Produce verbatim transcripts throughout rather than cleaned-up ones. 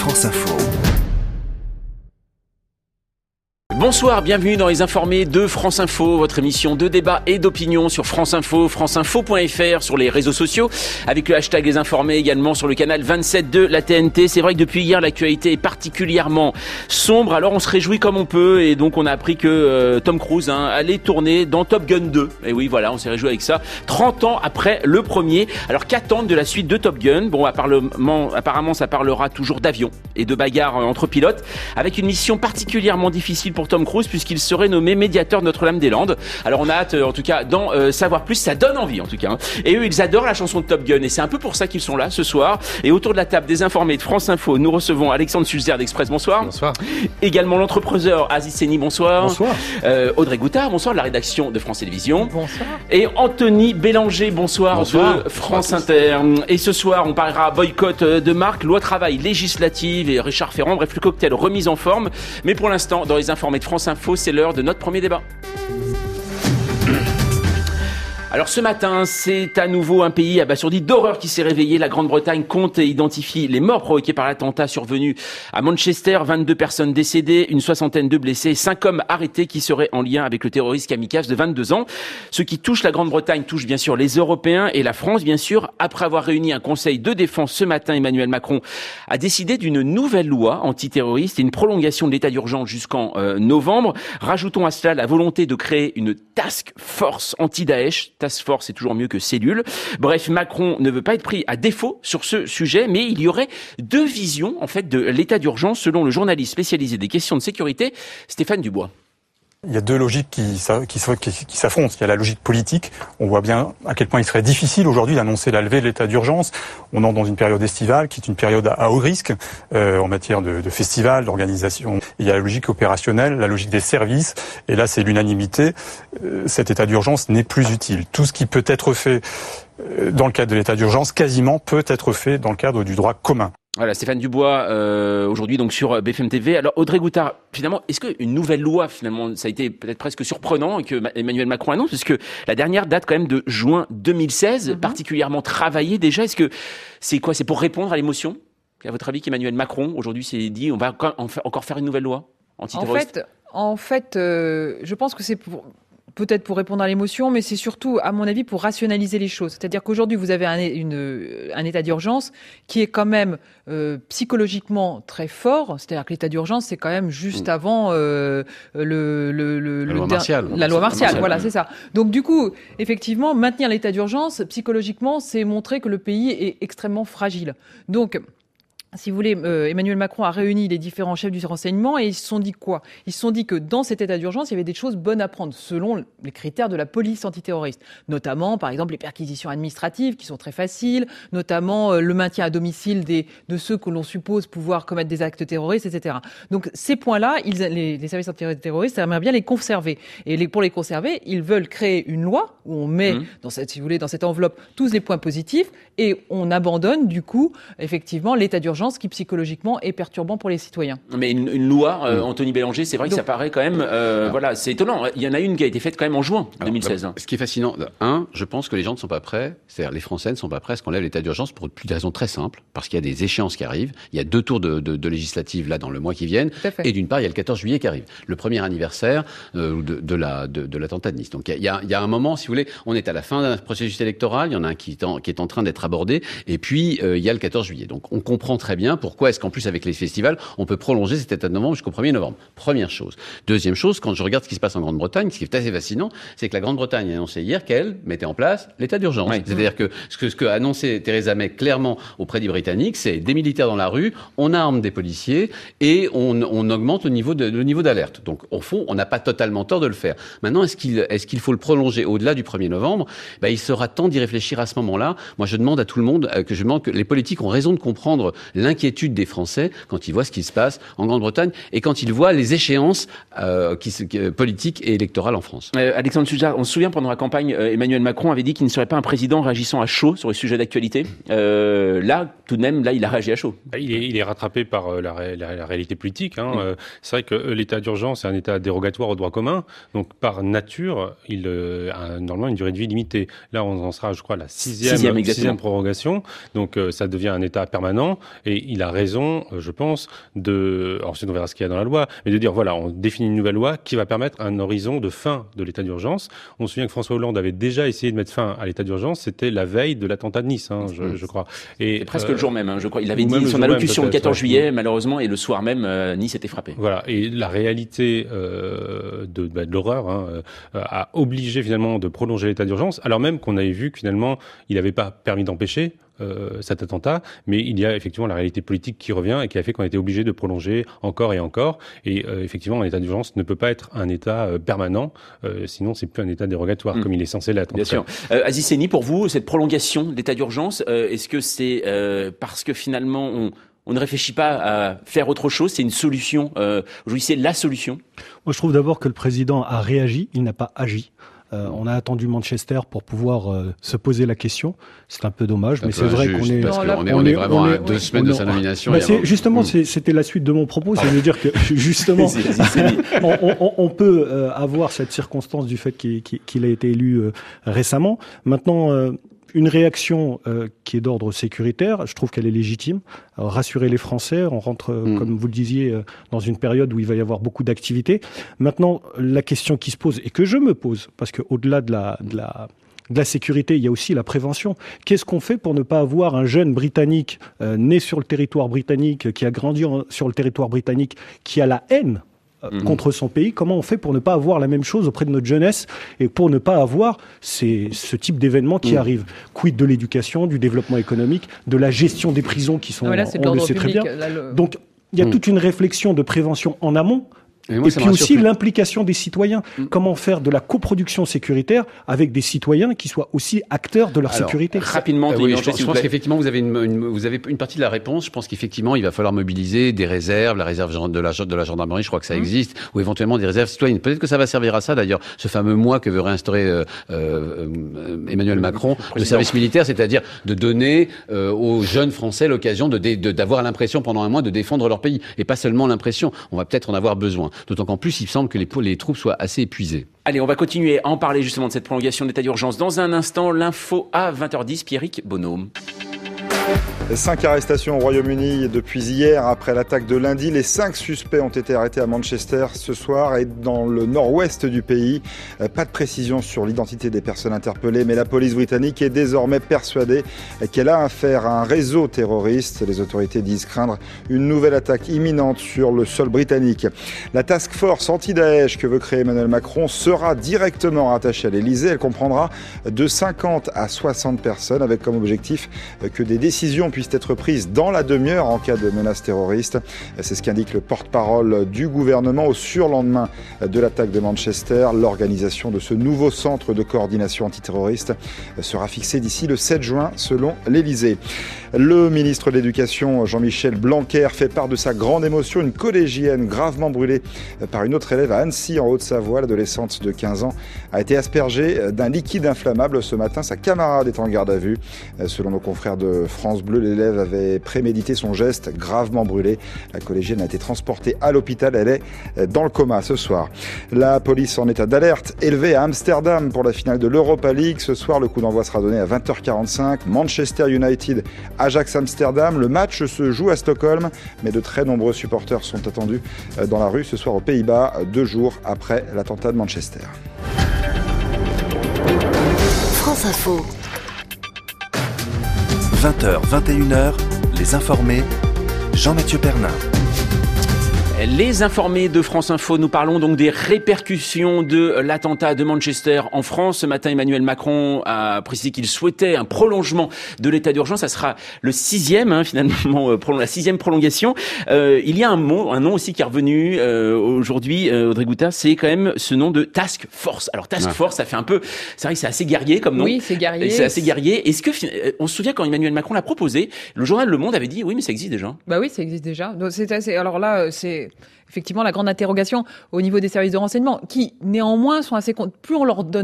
France Info. Bonsoir, bienvenue dans Les Informés de France Info, votre émission de débat et d'opinion sur France Info, franceinfo point f r, sur les réseaux sociaux, avec le hashtag Les Informés également sur le canal vingt-sept de la T N T. C'est vrai que depuis hier, l'actualité est particulièrement sombre, alors on se réjouit comme on peut, et donc on a appris que euh, Tom Cruise hein, allait tourner dans Top Gun deux. Et oui, voilà, on s'est réjoui avec ça, trente ans après le premier. Alors qu'attendre de la suite de Top Gun? Bon, apparemment, apparemment ça parlera toujours d'avions et de bagarres entre pilotes, avec une mission particulièrement difficile pour Tom Cruise puisqu'il serait nommé médiateur de Notre-Dame-des-Landes. Alors on a hâte en tout cas d'en euh, savoir plus, ça donne envie en tout cas. Hein. Et eux ils adorent la chanson de Top Gun et c'est un peu pour ça qu'ils sont là ce soir. Et autour de la table des informés de France Info, nous recevons Alexandre Sulzer d'Express, bonsoir. Bonsoir. Également l'entrepreneur Aziz Seni, bonsoir. Bonsoir. Euh, Audrey Goutard, bonsoir, de la rédaction de France Télévisions. Bonsoir. Et Anthony Bélanger, bonsoir, bonsoir. de France Inter. Et ce soir on parlera boycott de marque, loi travail législative et Richard Ferrand, bref le cocktail remise en forme. Mais pour l'instant dans les informés de France Info, c'est l'heure de notre premier débat. Alors ce matin, c'est à nouveau un pays abasourdi d'horreur qui s'est réveillé. La Grande-Bretagne compte et identifie les morts provoquées par l'attentat survenu à Manchester. vingt-deux personnes décédées, une soixantaine de blessés, cinq hommes arrêtés qui seraient en lien avec le terroriste kamikaze de vingt-deux ans. Ce qui touche la Grande-Bretagne touche bien sûr les Européens et la France, bien sûr. Après avoir réuni un conseil de défense ce matin, Emmanuel Macron a décidé d'une nouvelle loi antiterroriste et une prolongation de l'état d'urgence jusqu'en euh, novembre. Rajoutons à cela la volonté de créer une task force anti-Daesh. Task force, c'est toujours mieux que cellule. Bref, Macron ne veut pas être pris à défaut sur ce sujet, mais il y aurait deux visions, en fait, de l'état d'urgence selon le journaliste spécialisé des questions de sécurité, Stéphane Dubois. Il y a deux logiques qui, qui, qui s'affrontent. Il y a la logique politique. On voit bien à quel point il serait difficile aujourd'hui d'annoncer la levée de l'état d'urgence. On entre dans une période estivale qui est une période à haut risque euh, en matière de, de festivals, d'organisation. Il y a la logique opérationnelle, la logique des services. Et là, c'est l'unanimité. Euh, cet état d'urgence n'est plus utile. Tout ce qui peut être fait euh, dans le cadre de l'état d'urgence, quasiment peut être fait dans le cadre du droit commun. Voilà, Stéphane Dubois, euh, aujourd'hui donc sur B F M T V. Alors Audrey Goutard, finalement, est-ce qu'une nouvelle loi, finalement, ça a été peut-être presque surprenant que Emmanuel Macron annonce, parce que la dernière date quand même de juin deux mille seize, mm-hmm. particulièrement travaillée déjà. Est-ce que c'est quoi? C'est pour répondre à l'émotion? À votre avis, qu'Emmanuel Macron aujourd'hui s'est dit, on va encore faire une nouvelle loi antiterroriste? En fait, en fait, euh, je pense que c'est pour peut-être pour répondre à l'émotion, mais c'est surtout, à mon avis, pour rationaliser les choses. C'est-à-dire qu'aujourd'hui, vous avez un, une, un état d'urgence qui est quand même euh, psychologiquement très fort. C'est-à-dire que l'état d'urgence, c'est quand même juste mmh. avant euh, le, le, le, la, le loi martiale. la loi martiale. Voilà, ouais. c'est ça. Donc du coup, effectivement, maintenir l'état d'urgence, psychologiquement, c'est montrer que le pays est extrêmement fragile. Donc, si vous voulez, euh, Emmanuel Macron a réuni les différents chefs du renseignement et ils se sont dit quoi? Ils se sont dit que dans cet état d'urgence, il y avait des choses bonnes à prendre selon les critères de la police antiterroriste. Notamment, par exemple, les perquisitions administratives qui sont très faciles, notamment euh, le maintien à domicile des, de ceux que l'on suppose pouvoir commettre des actes terroristes, et cetera. Donc ces points-là, ils, les, les services antiterroristes, ça aimerait bien les conserver. Et les, pour les conserver, ils veulent créer une loi où on met, mmh. dans cette, si vous voulez, dans cette enveloppe tous les points positifs et on abandonne du coup, effectivement, l'état d'urgence qui psychologiquement est perturbant pour les citoyens. Mais une, une loi, euh, Anthony Bélanger, c'est vrai Donc, que ça paraît quand même, euh, alors, voilà, c'est étonnant. Il y en a une qui a été faite quand même en juin deux mille seize. Alors, ce qui est fascinant, un, je pense que les gens ne sont pas prêts, c'est-à-dire les Français ne sont pas prêts à ce qu'on lève l'état d'urgence pour des raisons très simples, parce qu'il y a des échéances qui arrivent. Il y a deux tours de, de, de législatives là dans le mois qui viennent, et d'une part il y a le quatorze juillet qui arrive, le premier anniversaire euh, de, de la de, de l'attentat de Nice. Donc il y a, il y a un moment, si vous voulez, on est à la fin d'un processus électoral, il y en a un qui est en, qui est en train d'être abordé, et puis euh, il y a le quatorze juillet. Donc on comprend très bien pourquoi est-ce qu'en plus avec les festivals, on peut prolonger cet état de novembre jusqu'au premier novembre. Première chose. Deuxième chose, quand je regarde ce qui se passe en Grande-Bretagne, ce qui est assez fascinant, c'est que la Grande-Bretagne a annoncé hier qu'elle mettait en place l'état d'urgence. Oui. C'est-à-dire que ce que, ce que a annoncé Theresa May clairement auprès des Britanniques, c'est des militaires dans la rue, on arme des policiers et on, on augmente le niveau, de, le niveau d'alerte. Donc, au fond, on n'a pas totalement tort de le faire. Maintenant, est-ce qu'il, est-ce qu'il faut le prolonger au-delà du premier novembre? Ben, il sera temps d'y réfléchir à ce moment-là. Moi, je demande à tout le monde, que je demande que les politiques ont raison de comprendre l'inquiétude des Français quand ils voient ce qui se passe en Grande-Bretagne et quand ils voient les échéances euh, qui, qui, politiques et électorales en France. Euh, Alexandre Sulzer, on se souvient pendant la campagne, euh, Emmanuel Macron avait dit qu'il ne serait pas un président réagissant à chaud sur les sujets d'actualité. Euh, là, tout de même, là, il a réagi à chaud. Il est, il est rattrapé par euh, la, ré, la, la réalité politique. Hein. Mmh. Euh, c'est vrai que euh, l'état d'urgence est un état dérogatoire au droit commun, donc par nature, il euh, a normalement une durée de vie limitée. Là, on en sera, je crois, à la sixième, sixième, sixième prorogation, donc euh, ça devient un état permanent Et il a raison, je pense, de, ensuite on verra ce qu'il y a dans la loi, mais de dire, voilà, on définit une nouvelle loi qui va permettre un horizon de fin de l'état d'urgence. On se souvient que François Hollande avait déjà essayé de mettre fin à l'état d'urgence, c'était la veille de l'attentat de Nice, hein, je, je crois. Et presque euh, le jour même, hein, je crois. Il avait dit son allocution le quatorze juillet, malheureusement, et le soir même, euh, Nice était frappé. Voilà. Et la réalité euh, de, bah, de l'horreur hein, euh, a obligé finalement de prolonger l'état d'urgence, alors même qu'on avait vu que finalement, il n'avait pas permis d'empêcher Euh, cet attentat, mais il y a effectivement la réalité politique qui revient et qui a fait qu'on a été obligé de prolonger encore et encore. Et euh, effectivement, un état d'urgence ne peut pas être un état euh, permanent, euh, sinon c'est plus un état dérogatoire mmh. comme il est censé l'être. Bien sûr. Euh, Aziz Seni, pour vous, cette prolongation de l'état d'urgence, euh, est-ce que c'est euh, parce que finalement on on ne réfléchit pas à faire autre chose, c'est une solution, euh, aujourd'hui c'est la solution? Moi je trouve d'abord que le président a réagi, il n'a pas agi. Euh, on a attendu Manchester pour pouvoir euh, se poser la question. C'est un peu dommage, mais c'est vrai qu'on est, parce qu'on est, on est vraiment à deux semaines de sa nomination. Bah c'est, justement, mmh. c'était la suite de mon propos, c'est de dire que justement, on, on, on peut euh, avoir cette circonstance du fait qu'il, qu'il a été élu euh, récemment. Maintenant. Euh, Une réaction euh, qui est d'ordre sécuritaire, je trouve qu'elle est légitime. Alors, rassurer les Français, on rentre, euh, mmh. comme vous le disiez, euh, dans une période où il va y avoir beaucoup d'activités. Maintenant, la question qui se pose, et que je me pose, parce qu'au-delà de la, de la, de la sécurité, il y a aussi la prévention. Qu'est-ce qu'on fait pour ne pas avoir un jeune Britannique euh, né sur le territoire britannique, qui a grandi en, sur le territoire britannique, qui a la haine Mmh. contre son pays? Comment on fait pour ne pas avoir la même chose auprès de notre jeunesse et pour ne pas avoir ces, ce type d'événements qui mmh. arrivent? Quid de l'éducation, du développement économique, de la gestion des prisons qui sont, non, là, on le sait public, très bien. là, le... Donc, il y a mmh. toute une réflexion de prévention en amont. Et, moi, et puis aussi plus. l'implication des citoyens. Mmh. Comment faire de la coproduction sécuritaire avec des citoyens qui soient aussi acteurs de leur Alors, sécurité. Rapidement, euh, oui, je pense, je pense qu'effectivement, vous avez une, une, vous avez une partie de la réponse. Je pense qu'effectivement, il va falloir mobiliser des réserves, la réserve de la, de la gendarmerie, je crois que ça mmh. existe, ou éventuellement des réserves citoyennes. Peut-être que ça va servir à ça, d'ailleurs, ce fameux mois que veut réinstaurer euh, euh, Emmanuel Macron, le service militaire, c'est-à-dire de donner euh, aux jeunes Français l'occasion de, de, d'avoir l'impression pendant un mois de défendre leur pays. Et pas seulement l'impression, on va peut-être en avoir besoin. D'autant qu'en plus, il semble que les, les troupes soient assez épuisées. Allez, on va continuer à en parler justement de cette prolongation de l'état d'urgence. Dans un instant, l'info à vingt heures dix, Pierrick Bonhomme. Cinq arrestations au Royaume-Uni depuis hier après l'attaque de lundi. Les cinq suspects ont été arrêtés à Manchester ce soir et dans le nord-ouest du pays. Pas de précision sur l'identité des personnes interpellées, mais la police britannique est désormais persuadée qu'elle a affaire à un réseau terroriste. Les autorités disent craindre une nouvelle attaque imminente sur le sol britannique. La task force anti-Daesh que veut créer Emmanuel Macron sera directement rattachée à l'Elysée. Elle comprendra de cinquante à soixante personnes avec comme objectif que des décisions puissent être prises dans la demi-heure en cas de menace terroriste. C'est ce qu'indique le porte-parole du gouvernement au surlendemain de l'attaque de Manchester. L'organisation de ce nouveau centre de coordination antiterroriste sera fixée d'ici le sept juin selon l'Elysée. Le ministre de l'Éducation, Jean-Michel Blanquer, fait part de sa grande émotion. Une collégienne gravement brûlée par une autre élève à Annecy, en Haute-Savoie. L'adolescente de quinze ans a été aspergée d'un liquide inflammable ce matin. Sa camarade est en garde à vue. Selon nos confrères de France Bleu, l'élève avait prémédité son geste, gravement brûlé. La collégienne a été transportée à l'hôpital. Elle est dans le coma ce soir. La police en état d'alerte élevée à Amsterdam pour la finale de l'Europa League. Ce soir, le coup d'envoi sera donné à vingt heures quarante-cinq. Manchester United, Ajax Amsterdam. Le match se joue à Stockholm, mais de très nombreux supporters sont attendus dans la rue ce soir aux Pays-Bas, deux jours après l'attentat de Manchester. France Info. vingt heures, vingt et une heures, les informés, Jean-Mathieu Pernin. Les informés de France Info, nous parlons donc des répercussions de l'attentat de Manchester en France. Ce matin, Emmanuel Macron a précisé qu'il souhaitait un prolongement de l'état d'urgence. Ça sera le sixième, hein, finalement, euh, la sixième prolongation. Euh, il y a un mot, un nom aussi qui est revenu euh, aujourd'hui, euh, Audrey Gouta, c'est quand même ce nom de Task Force. Alors Task ouais. Force, ça fait un peu, c'est vrai que c'est assez guerrier comme nom. Oui, c'est guerrier. C'est assez guerrier. Est-ce que, on se souvient quand Emmanuel Macron l'a proposé, le journal Le Monde avait dit oui, mais ça existe déjà. Bah oui, ça existe déjà. Donc c'est assez. Alors là, c'est effectivement la grande interrogation au niveau des services de renseignement, qui néanmoins sont assez... Plus on leur donne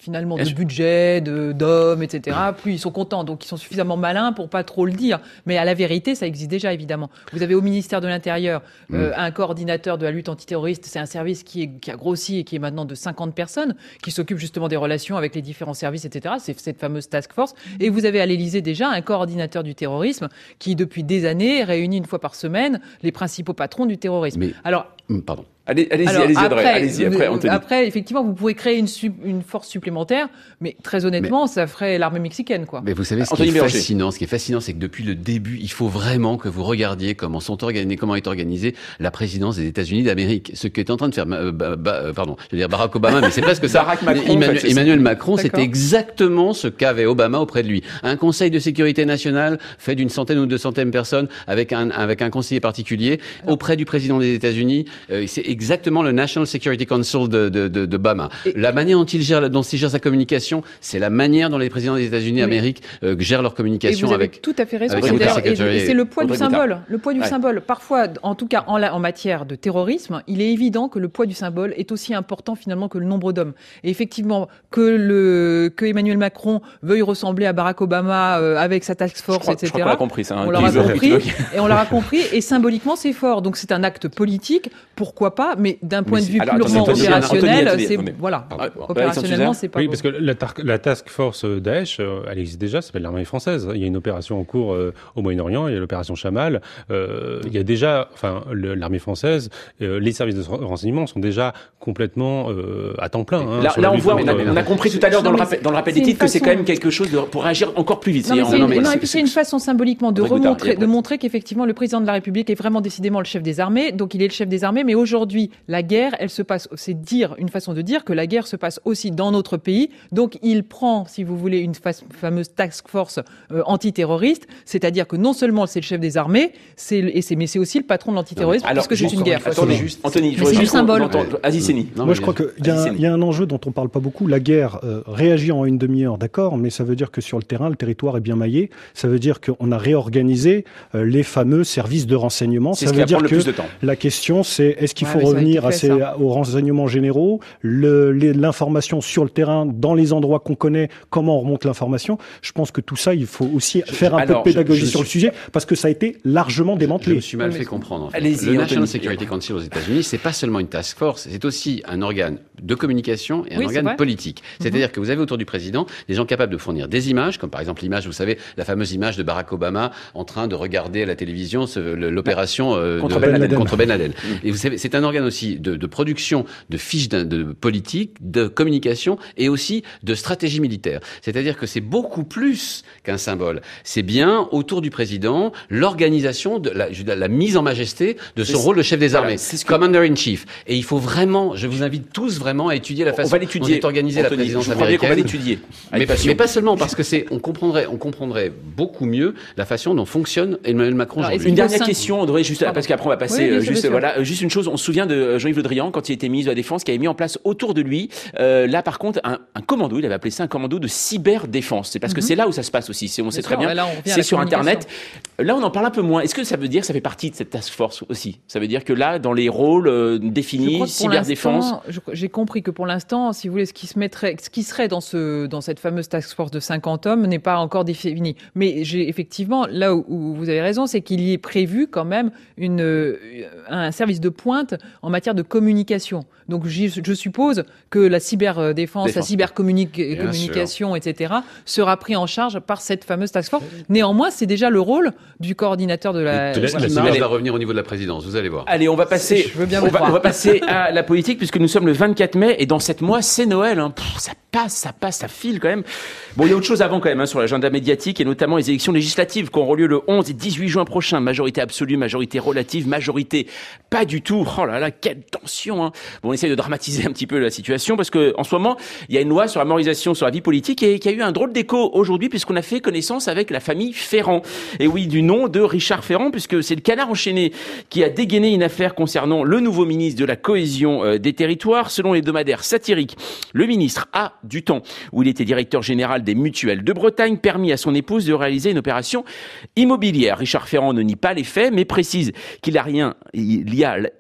finalement Bien de sûr. budget, de d'hommes, et cetera, plus ils sont contents. Donc ils sont suffisamment malins pour pas trop le dire. Mais à la vérité, ça existe déjà évidemment. Vous avez au ministère de l'Intérieur euh, mmh. un coordinateur de la lutte antiterroriste. C'est un service qui, est, qui a grossi et qui est maintenant de cinquante personnes, qui s'occupe justement des relations avec les différents services, et cetera. C'est cette fameuse task force. Et vous avez à l'Élysée déjà un coordinateur du terrorisme qui, depuis des années, réunit une fois par semaine les principaux patrons du terrorisme. Mais... Alors, pardon. Allez, allez-y, Alors, allez-y, après, allez-y, après, Anthony. Après, effectivement, vous pourrez créer une, su- une force supplémentaire, mais très honnêtement, mais, ça ferait l'armée mexicaine, quoi. Mais vous savez, ce Anthony qui est Béranger. fascinant, ce qui est fascinant, c'est que depuis le début, il faut vraiment que vous regardiez comment sont organisés, comment est organisée la présidence des États-Unis d'Amérique. Ce qu'est en train de faire, euh, bah, bah, pardon, je veux dire Barack Obama, mais c'est presque ça. Barack Macron, Emmanuel, en fait, Emmanuel Macron, D'accord. c'était exactement ce qu'avait Obama auprès de lui. Un conseil de sécurité nationale fait d'une centaine ou deux centaines de personnes avec un, avec un conseiller particulier auprès du président des États-Unis. Euh, c'est exactement le National Security Council de, de, de, d'Obama. Et la manière dont il gère, dont il gère sa communication, c'est la manière dont les présidents des États-Unis d'Amérique euh, gèrent leur communication et vous avez avec. tout à fait raison. avec C'est, et, et c'est le poids Audrey du symbole. Guittard. Le poids du ouais. symbole. Parfois, en tout cas en, la, en matière de terrorisme, il est évident que le poids du symbole est aussi important finalement que le nombre d'hommes. Et effectivement, que le que Emmanuel Macron veuille ressembler à Barack Obama euh, avec sa task force, crois, et cetera. Je crois qu'on l'a compris, ça. Hein, on l'aura compris. Et on l'aura compris. Et symboliquement, c'est fort. Donc c'est un acte politique. Pourquoi pas? Mais d'un point mais de vue alors, purement Anthony, opérationnel, Anthony, c'est Anthony. voilà. Ah, Opérationnellement, c'est pas. Oui, beau. parce que la, tar- la task force Daesh, euh, elle existe déjà, ça s'appelle l'armée française. Il y a une opération en cours euh, au Moyen-Orient, il y a l'opération Chamal. Euh, il y a déjà, enfin, le, l'armée française, euh, les services de renseignement sont déjà complètement euh, à temps plein. Hein, là, là on voit, on a, on a compris tout à l'heure dans le rappel, dans le rappel des titres que c'est quand même quelque chose de, pour agir encore plus vite. Non, mais c'est, non, mais une, non, c'est, et puis c'est une façon symboliquement de Audrey Guittard, remontrer, de montrer qu'effectivement le président de la République est vraiment décidément le chef des armées. Donc il est le chef des armées, mais aujourd'hui la guerre, elle se passe. C'est dire une façon de dire que la guerre se passe aussi dans notre pays. Donc il prend, si vous voulez, une fa- fameuse task force euh, antiterroriste, c'est-à-dire que non seulement c'est le chef des armées, c'est, et c'est, mais c'est aussi le patron de l'antiterrorisme, alors, puisque c'est une guerre. Attendez, juste, Anthony, je c'est du symbole. Azizeni. Moi, je crois qu'il y, y a un enjeu dont on parle pas beaucoup. La guerre euh, réagit en une demi-heure, d'accord, mais ça veut dire que sur le terrain, le territoire est bien maillé. Ça veut dire qu'on a réorganisé euh, les fameux services de renseignement. C'est ça ce qui veut va dire prendre que le plus de temps. La question, c'est est-ce qu'il Ouais, faut mais ça a été revenir à fait, ces, ça. aux renseignements généraux, le, les, l'information sur le terrain, dans les endroits qu'on connaît, comment on remonte l'information. Je pense que tout ça, il faut aussi je, faire un alors, peu de pédagogie je, je sur suis... le sujet, parce que ça a été largement démantelé. Je me suis mal fait comprendre. En fait. Allez-y, le National Anthony. Security Council aux États-Unis, c'est pas seulement une task force, c'est aussi un organe de communication et un Oui, organe politique. Mm-hmm. C'est-à-dire que vous avez autour du président des gens capables de fournir des images, comme par exemple l'image, vous savez, la fameuse image de Barack Obama en train de regarder à la télévision ce, le, l'opération euh, contre, de, Ben Laden. contre Ben Laden. Mm. Et vous savez, c'est un organe aussi de, de production de fiches de, de politique, de communication et aussi de stratégie militaire. C'est-à-dire que c'est beaucoup plus qu'un symbole. C'est bien autour du président l'organisation de la, la mise en majesté de son c'est, rôle de chef des voilà, armées, c'est ce que... Commander in Chief. Et il faut vraiment, je vous invite tous vraiment à étudier la façon dont est organisée la présidence américaine. On va l'étudier. Mais, mais pas seulement parce que c'est, on comprendrait, on comprendrait beaucoup mieux la façon dont fonctionne Emmanuel Macron Alors, aujourd'hui. Une dernière question, Audrey, juste Pardon. parce qu'après on va passer, Oui, bien euh, sûr, juste bien sûr. voilà, juste une chose. On se souvient de Jean-Yves Le Drian quand il était ministre de la Défense, qui avait mis en place autour de lui, euh, là par contre, un, un commando. Il avait appelé ça un commando de cyberdéfense. C'est parce que Mhm. c'est là où ça se passe aussi. C'est, on sait Bien très sûr, bien. et là, on revient à c'est la sur Internet. communication. Là, on en parle un peu moins. Est-ce que ça veut dire que ça fait partie de cette task force aussi? Ça veut dire que là, dans les rôles euh, Je définis, crois que pour cyberdéfense. l'instant, je- j'ai compris que pour l'instant, si vous voulez, ce qui se mettrait, ce qui serait dans ce, dans cette fameuse task force de cinquante hommes n'est pas encore défini. Mais j'ai effectivement, là où, où vous avez raison, c'est qu'il y est prévu quand même une, euh, un service de pointe en matière de communication. Donc, j'y- je suppose que la cyberdéfense, la Défense. cybercommunication, et cetera, sera pris en charge par cette fameuse task force. Néanmoins, c'est déjà le rôle du coordinateur de la. Tout la- ce la- qui la- marche la- va revenir au niveau de la présidence, vous allez voir. Allez, on va passer. Je veux bien on, vous va, croire. on va passer à la politique puisque nous sommes le vingt-quatre mai et dans sept mois c'est Noël. Hein. Pff, ça passe, ça passe, ça file quand même. Bon, il y a autre chose avant quand même hein, sur l'agenda médiatique et notamment les élections législatives qui auront lieu le onze et dix-huit juin prochain. Majorité absolue, majorité relative, majorité pas du tout. Oh là là, quelle tension. Hein. Bon, on essaye de dramatiser un petit peu la situation parce que en ce moment il y a une loi sur la motorisation sur la vie politique et qui a eu un drôle d'écho aujourd'hui puisqu'on a fait connaissance avec la famille Ferrand. Et oui, du nom de Richard Ferrand puisque c'est le Canard enchaîné qui a dégainé une affaire concernant le nouveau ministre de la cohésion euh, des territoires. Selon l'hebdomadaire satirique, le ministre a, du temps où il était directeur général des mutuelles de Bretagne, permis à son épouse de réaliser une opération immobilière. Richard Ferrand ne nie pas les faits, mais précise qu'il a rien, il y a là rien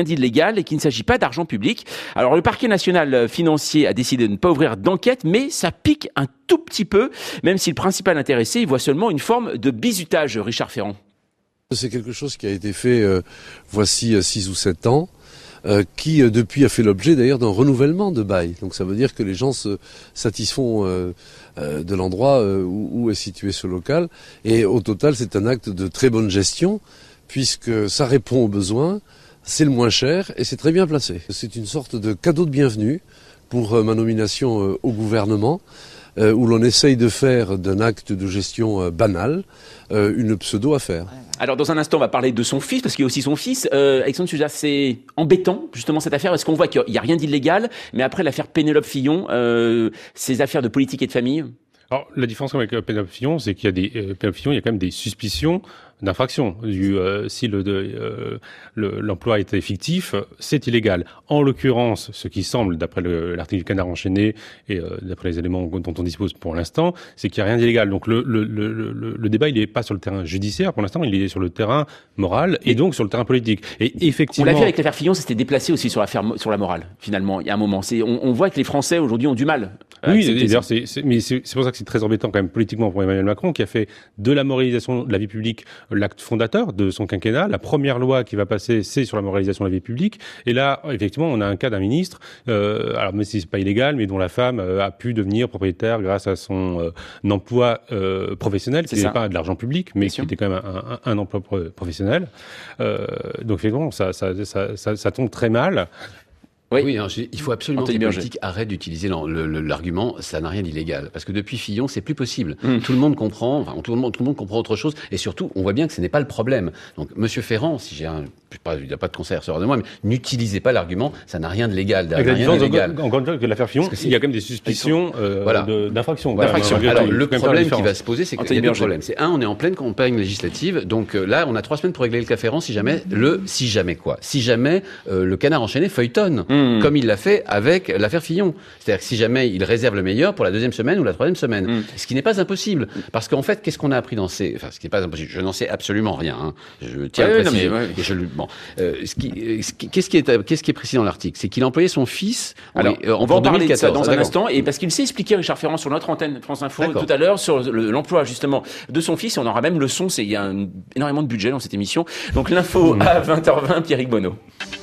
d'illégal et qu'il ne s'agit pas d'argent public. Alors le parquet national financier a décidé de ne pas ouvrir d'enquête, mais ça pique un tout petit peu, même si le principal intéressé y voit seulement une forme de bizutage, Richard Ferrand. C'est quelque chose qui a été fait euh, voici six ou sept ans. Euh, qui euh, depuis a fait l'objet d'ailleurs d'un renouvellement de bail. Donc ça veut dire que les gens se satisfont euh, euh, de l'endroit euh, où, où est situé ce local. Et au total, c'est un acte de très bonne gestion, puisque ça répond aux besoins, c'est le moins cher et c'est très bien placé. C'est une sorte de cadeau de bienvenue pour euh, ma nomination euh, au gouvernement, euh, où l'on essaye de faire d'un acte de gestion euh, banal euh, une pseudo-affaire. Alors dans un instant, on va parler de son fils, parce qu'il y a aussi son fils. Euh, Alexandre Suzat, c'est embêtant justement cette affaire. Est-ce qu'on voit qu'il n'y a rien d'illégal, mais après l'affaire Pénélope Fillon, euh, ces affaires de politique et de famille? Alors la différence avec Pénélope Fillon, c'est qu'il y a des euh, Pénélope Fillon, il y a quand même des suspicions d'infraction. Du, euh, si le, de, euh, le, l'emploi était fictif, c'est illégal. En l'occurrence, ce qui semble, d'après le, l'article du Canard enchaîné et euh, d'après les éléments dont on dispose pour l'instant, c'est qu'il n'y a rien d'illégal. Donc le, le, le, le, le débat, il n'est pas sur le terrain judiciaire pour l'instant, il est sur le terrain moral et donc sur le terrain politique. Et effectivement, on l'a vu avec l'affaire Fillon, c'était déplacé aussi sur l'affaire, sur la morale. Finalement, il y a un moment, c'est, on, on voit que les Français aujourd'hui ont du mal. Oui, et d'ailleurs, c'est, c'est, mais c'est, c'est pour ça que c'est très embêtant quand même politiquement pour Emmanuel Macron, qui a fait de la moralisation de la vie publique l'acte fondateur de son quinquennat. La première loi qui va passer, c'est sur la moralisation de la vie publique. Et là, effectivement, on a un cas d'un ministre, euh, alors mais c'est pas illégal, mais dont la femme euh, a pu devenir propriétaire grâce à son euh, emploi euh, professionnel, qui n'est pas de l'argent public, mais qui était quand même un, un, un emploi pro- professionnel. Euh, donc effectivement, ça, ça, ça, ça, ça tombe très mal. Oui, oui hein, il faut absolument que les politiques arrêtent d'utiliser le, le, l'argument « ça n'a rien d'illégal ». Parce que depuis Fillon, c'est plus possible. Mmh. Tout le monde comprend, enfin, tout le monde, tout le monde comprend autre chose. Et surtout, on voit bien que ce n'est pas le problème. Donc, Monsieur Ferrand, si j'ai un... il n'y a pas de concert sur de moi, mais n'utilisez pas l'argument « ça n'a rien de légal ». Avec la différence, encore une fois, que l'affaire Fillon, il y a quand même des suspicions euh, voilà. de, d'infraction. d'infraction. Alors, Alors le problème qui va se poser, c'est qu'il y a deux problèmes. C'est un, on est en pleine campagne législative. Donc euh, là, on a trois semaines pour régler le cas Ferrand si jamais, le si jamais quoi. Si jamais euh, le Canard enchaîné feuilletonne, mmh. comme il l'a fait avec l'affaire Fillon. C'est-à-dire que si jamais il réserve le meilleur pour la deuxième semaine ou la troisième semaine. Mmh. Ce qui n'est pas impossible. Parce qu'en fait, qu'est-ce qu'on a appris dans ces... Enfin, ce qui n'est pas impossible. Je n'en sais absolument rien. Hein. Je tiens ouais, à préciser. Ouais, et je... bon. euh, ce qui... ce qui... Qu'est-ce, qui est... qu'est-ce qui est précis dans l'article? C'est qu'il employait son fils... Alors, oui, on va en parler de ça dans ah, un instant. Et parce qu'il s'est expliqué, Richard Ferrand, sur notre antenne France Info, d'accord. tout à l'heure, sur le, l'emploi, justement, de son fils. Et on aura même le son. C'est... Il y a un... énormément de budget dans cette émission. Donc, l'info mmh. à vingt heures vingt, Pierrick Bonneau.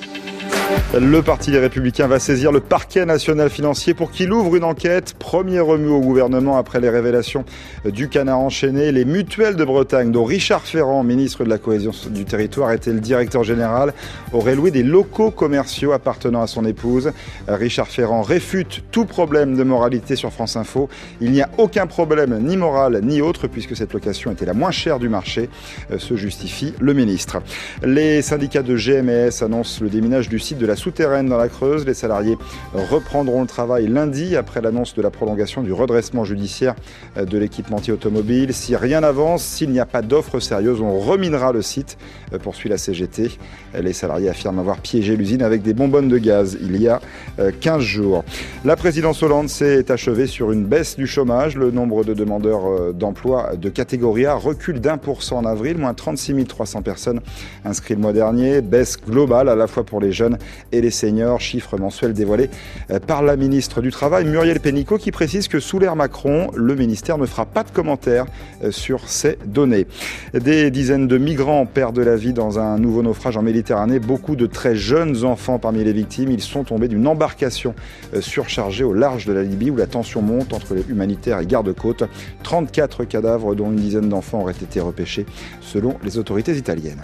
Le Parti des Républicains va saisir le parquet national financier pour qu'il ouvre une enquête. Premier remue au gouvernement après les révélations du Canard enchaîné. Les mutuelles de Bretagne, dont Richard Ferrand, ministre de la Cohésion du Territoire, était le directeur général, auraient loué des locaux commerciaux appartenant à son épouse. Richard Ferrand réfute tout problème de moralité sur France Info. Il n'y a aucun problème ni moral ni autre puisque cette location était la moins chère du marché, se justifie le ministre. Les syndicats de G M et S annoncent le déminage du site de la souterraine dans la Creuse. Les salariés reprendront le travail lundi après l'annonce de la prolongation du redressement judiciaire de l'équipementier automobile. Si rien n'avance, s'il n'y a pas d'offre sérieuse, on reminera le site, poursuit la C G T. Les salariés affirment avoir piégé l'usine avec des bonbonnes de gaz il y a quinze jours. La présidence Hollande s'est achevée sur une baisse du chômage. Le nombre de demandeurs d'emploi de catégorie A recule d'un pour cent en avril, moins trente-six mille trois cents personnes inscrites le mois dernier. Baisse globale à la fois pour les jeunes et les seniors, chiffre mensuel dévoilé par la ministre du Travail, Muriel Pénicaud, qui précise que sous l'ère Macron, le ministère ne fera pas de commentaires sur ces données. Des dizaines de migrants perdent la vie dans un nouveau naufrage en Méditerranée. Beaucoup de très jeunes enfants parmi les victimes. Ils sont tombés d'une embarcation surchargée au large de la Libye où la tension monte entre les humanitaires et gardes-côtes. trente-quatre cadavres, dont une dizaine d'enfants, auraient été repêchés selon les autorités italiennes.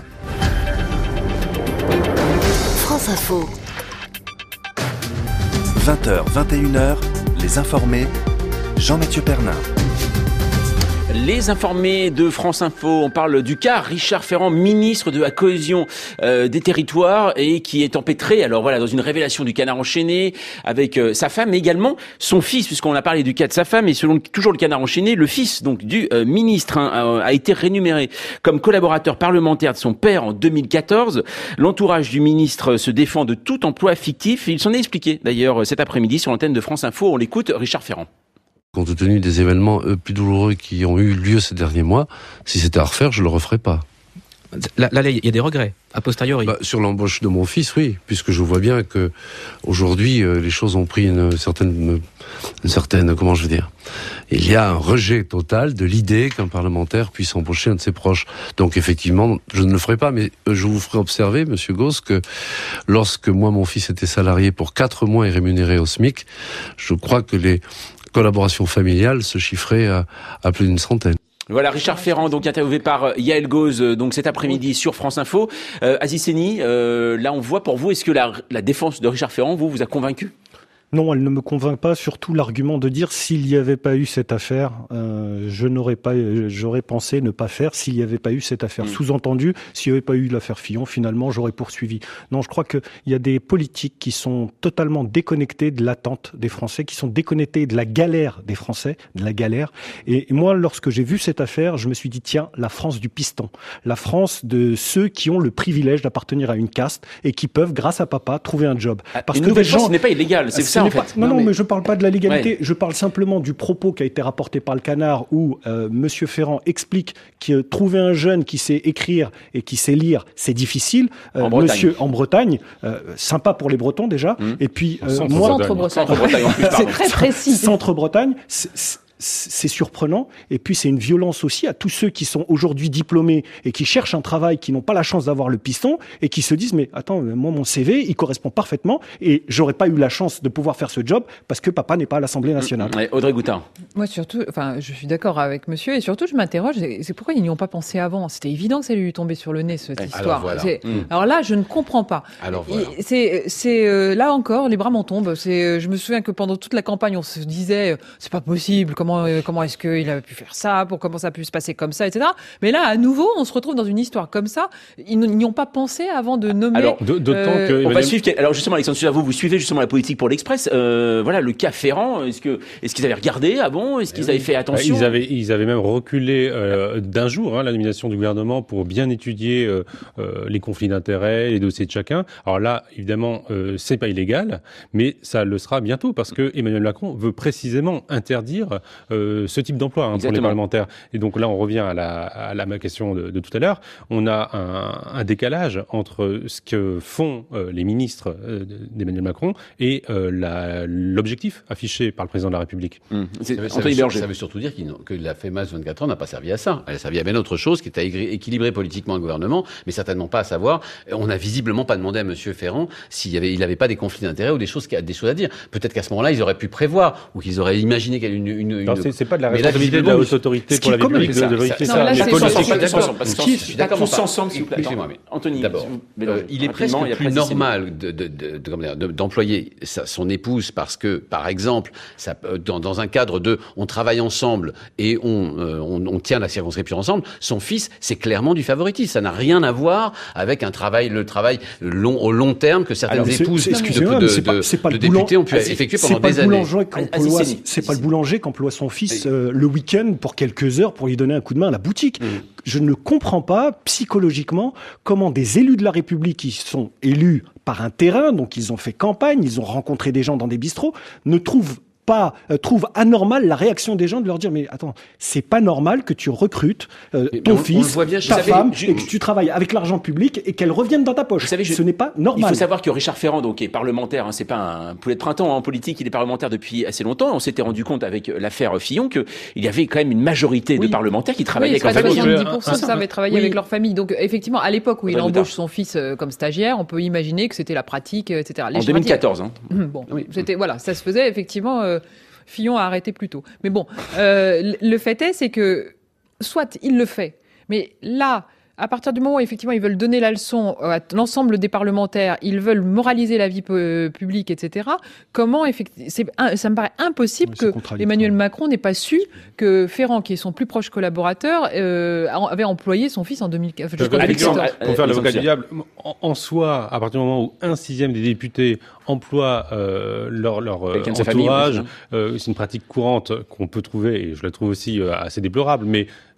France Info. vingt heures, vingt et une heures, Les Informés, Jean-Mathieu Pernin. Les informés de France Info, on parle du cas Richard Ferrand, ministre de la Cohésion euh, des Territoires et qui est empêtré, alors voilà, dans une révélation du Canard enchaîné avec euh, sa femme, mais également son fils, puisqu'on a parlé du cas de sa femme, et selon toujours le Canard enchaîné, le fils donc du euh, ministre hein, a, a été rémunéré comme collaborateur parlementaire de son père en deux mille quatorze. L'entourage du ministre se défend de tout emploi fictif, et il s'en est expliqué d'ailleurs cet après-midi sur l'antenne de France Info. On l'écoute, Richard Ferrand. Compte tenu des événements euh, plus douloureux qui ont eu lieu ces derniers mois, si c'était à refaire, je le referais pas. Là, là, il y a des regrets. a posteriori. Bah, sur l'embauche de mon fils, oui, puisque je vois bien que aujourd'hui euh, les choses ont pris une certaine, une certaine, comment je veux dire, il y a un rejet total de l'idée qu'un parlementaire puisse embaucher un de ses proches. Donc effectivement, je ne le ferai pas, mais je vous ferai observer, Monsieur Gauss, que lorsque moi mon fils était salarié pour quatre mois et rémunéré au SMIC, je crois que les collaborations familiales se chiffraient à, à plus d'une centaine. Voilà, Richard Ferrand, donc interviewé par Yael Gauze, donc cet après-midi sur France Info. Euh, Aziz Seni, euh, là on voit pour vous, est-ce que la, la défense de Richard Ferrand, vous, vous a convaincu ? Non, elle ne me convainc pas, surtout l'argument de dire s'il n'y avait pas eu cette affaire, euh, je n'aurais pas, j'aurais pensé ne pas faire s'il n'y avait pas eu cette affaire. Mmh. Sous-entendu, s'il n'y avait pas eu l'affaire Fillon, finalement, j'aurais poursuivi. Non, je crois qu'il y a des politiques qui sont totalement déconnectés de l'attente des Français, qui sont déconnectés de la galère des Français, de la galère. Et moi, lorsque j'ai vu cette affaire, je me suis dit, tiens, la France du piston, la France de ceux qui ont le privilège d'appartenir à une caste et qui peuvent, grâce à papa, trouver un job. Parce une que des gens, ce n'est pas illégal, c'est ça. En fait. Non, non, non, mais... mais je parle pas de la légalité. Ouais. Je parle simplement du propos qui a été rapporté par le Canard où euh, Monsieur Ferrand explique que euh, trouver un jeune qui sait écrire et qui sait lire, c'est difficile. Euh, en Monsieur en Bretagne, euh, sympa pour les Bretons déjà. Mmh. Et puis euh, Centre moi, Bretagne. Centre Bretagne. C'est très précis. Centre Bretagne. C'est, c'est... c'est surprenant, et puis c'est une violence aussi à tous ceux qui sont aujourd'hui diplômés et qui cherchent un travail, qui n'ont pas la chance d'avoir le piston, et qui se disent, mais attends, moi mon C V, il correspond parfaitement, et j'aurais pas eu la chance de pouvoir faire ce job, parce que papa n'est pas à l'Assemblée nationale. Mmh, Audrey Goutin. Moi surtout, enfin, je suis d'accord avec monsieur, et surtout je m'interroge, c'est pourquoi ils n'y ont pas pensé avant. C'était évident que ça lui tombait sur le nez, cette histoire. Alors, voilà. mmh. Alors là, je ne comprends pas. Alors voilà. C'est, c'est euh, là encore, les bras m'en tombent. C'est, euh, je me souviens que pendant toute la campagne, on se disait, euh, c'est pas possible, comment, euh, comment est-ce que il a pu faire ça, pour comment ça a pu se passer comme ça, et cetera. Mais là, à nouveau, on se retrouve dans une histoire comme ça. Ils n'y ont pas pensé avant de nommer. Alors, d'autant euh... que on va suivre. Alors justement, Alexandre Suzard, vous, vous suivez justement la politique pour l'Express. Euh, voilà, le cas Ferrand. Est-ce que, est-ce qu'ils avaient regardé Ah bon Est-ce qu'ils oui. avaient fait attention Ils avaient, ils avaient même reculé euh, d'un jour hein, la nomination du gouvernement pour bien étudier euh, euh, les conflits d'intérêts, les dossiers de chacun. Alors là, évidemment, euh, c'est pas illégal, mais ça le sera bientôt parce que Emmanuel Macron veut précisément interdire euh, ce type d'emploi hein, pour les parlementaires. Et donc là, on revient à la, à la ma question de, de tout à l'heure. On a un, un décalage entre ce que font euh, les ministres euh, d'Emmanuel Macron et euh, la, l'objectif affiché par le président de la République. Mmh. Ça, veut, ça, veut, ça veut surtout dire que la FEMAS vingt-quatre heures n'a pas servi à ça. Elle a servi à bien autre chose, qui est à équilibrer politiquement le gouvernement, mais certainement pas à savoir. On n'a visiblement pas demandé à Monsieur Ferrand s'il y avait, il n'avait pas des conflits d'intérêts ou des choses, des choses à dire. Peut-être qu'à ce moment-là, ils auraient pu prévoir ou qu'ils auraient imaginé qu'il y a une, une, une... Non, c'est, c'est pas de la responsabilité de la haute autorité pour la République de vérifier ça. Non, là, c'est je suis d'accord, tous ensemble, s'il vous plaît. Excusez-moi, mais Anthony, d'abord, euh, il est presque plus normal de, de, de, de, de, d'employer sa, son épouse parce que, par exemple, ça, dans, dans un cadre de on travaille ensemble et on, euh, on, on tient la circonscription ensemble, son fils, c'est clairement du favoritisme. Ça n'a rien à voir avec un travail, le travail long, au long terme que certaines Alors, épouses c'est, c'est, de, de, c'est pas, c'est pas de députés ont pu ah, effectuer pendant des années. Emploie, c'est pas le boulanger qui emploie son fils euh, le week-end pour quelques heures pour lui donner un coup de main à la boutique. Mmh. Je ne comprends pas psychologiquement comment des élus de la République qui sont élus par un terrain, donc ils ont fait campagne, ils ont rencontré des gens dans des bistrots, ne trouvent pas euh, trouve anormal la réaction des gens de leur dire mais attends, c'est pas normal que tu recrutes euh, ton on, fils, on ta savez, femme je, et que tu travailles avec l'argent public et qu'elle revienne dans ta poche. Vous savez, je, ce n'est pas normal. Il faut savoir que Richard Ferrand donc est parlementaire, hein, c'est pas un poulet de printemps en politique, il est parlementaire depuis assez longtemps. On s'était rendu compte avec l'affaire Fillon que il y avait quand même une majorité oui. de parlementaires qui travaillaient oui, avec leur famille. soixante-dix pour cent de ça avaient travaillé oui. avec leur famille. Donc effectivement, à l'époque où il embauche son fils euh, comme stagiaire, on peut imaginer que c'était la pratique, et cetera. Les en deux mille quatorze. Hein. Bon, oui. c'était voilà, ça se faisait effectivement. Euh, Fillon a arrêté plus tôt. Mais bon, euh, le fait est, c'est que soit il le fait, mais là, à partir du moment où effectivement ils veulent donner la leçon à l'ensemble des parlementaires, ils veulent moraliser la vie p- publique, et cetera. Comment c'est, ça me paraît impossible oui, que Emmanuel Macron n'ait pas su que Ferrand, qui est son plus proche collaborateur, euh, avait employé son fils en deux mille quatorze. Pour faire l'avocat du diable, en, en soi, à partir du moment où un sixième des députés emploient euh, leur, leur euh, entourage, famille, euh, c'est une pratique courante qu'on peut trouver, et je la trouve aussi euh, assez déplorable, mais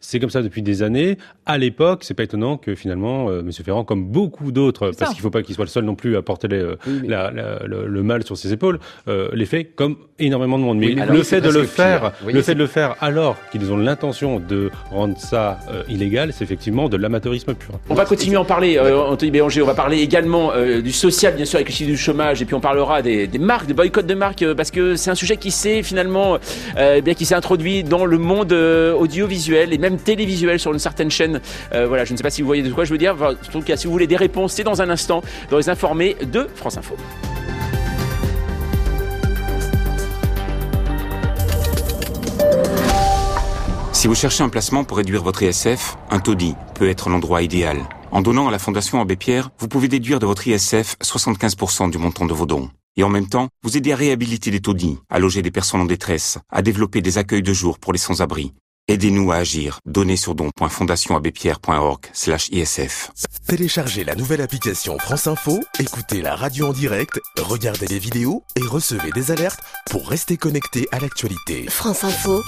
C'est comme ça depuis des années. À l'époque, c'est pas étonnant que finalement, euh, M. Ferrand, comme beaucoup d'autres, parce qu'il ne faut pas qu'il soit le seul non plus à porter les, euh, oui, mais... la, la, le, le mal sur ses épaules, euh, les fait comme énormément de monde. Mais, oui, mais alors, le fait de le faire, oui, le fait de le faire alors qu'ils ont l'intention de rendre ça euh, illégal, c'est effectivement de l'amateurisme pur. On va continuer à en parler, euh, Anthony Béranger. On va parler également euh, du social, bien sûr, avec le chiffre du chômage, et puis on parlera des, des marques, des boycotts de marques, euh, parce que c'est un sujet qui s'est finalement, euh, bien qui s'est introduit dans le monde euh, audiovisuel et même télévisuel sur une certaine chaîne. Euh, voilà, je ne sais pas si vous voyez de quoi je veux dire. Enfin, en tout cas, si vous voulez des réponses, c'est dans un instant dans les informés de France Info. Si vous cherchez un placement pour réduire votre I S F, un taudis peut être l'endroit idéal. En donnant à la Fondation Abbé Pierre, vous pouvez déduire de votre I S F soixante-quinze pour cent du montant de vos dons. Et en même temps, vous aider à réhabiliter des taudis, à loger des personnes en détresse, à développer des accueils de jour pour les sans-abri. Aidez-nous à agir. Donnez sur don point fondation abbé pierre point org slash I S F. Téléchargez la nouvelle application France Info, écoutez la radio en direct, regardez les vidéos et recevez des alertes pour rester connecté à l'actualité. France Info.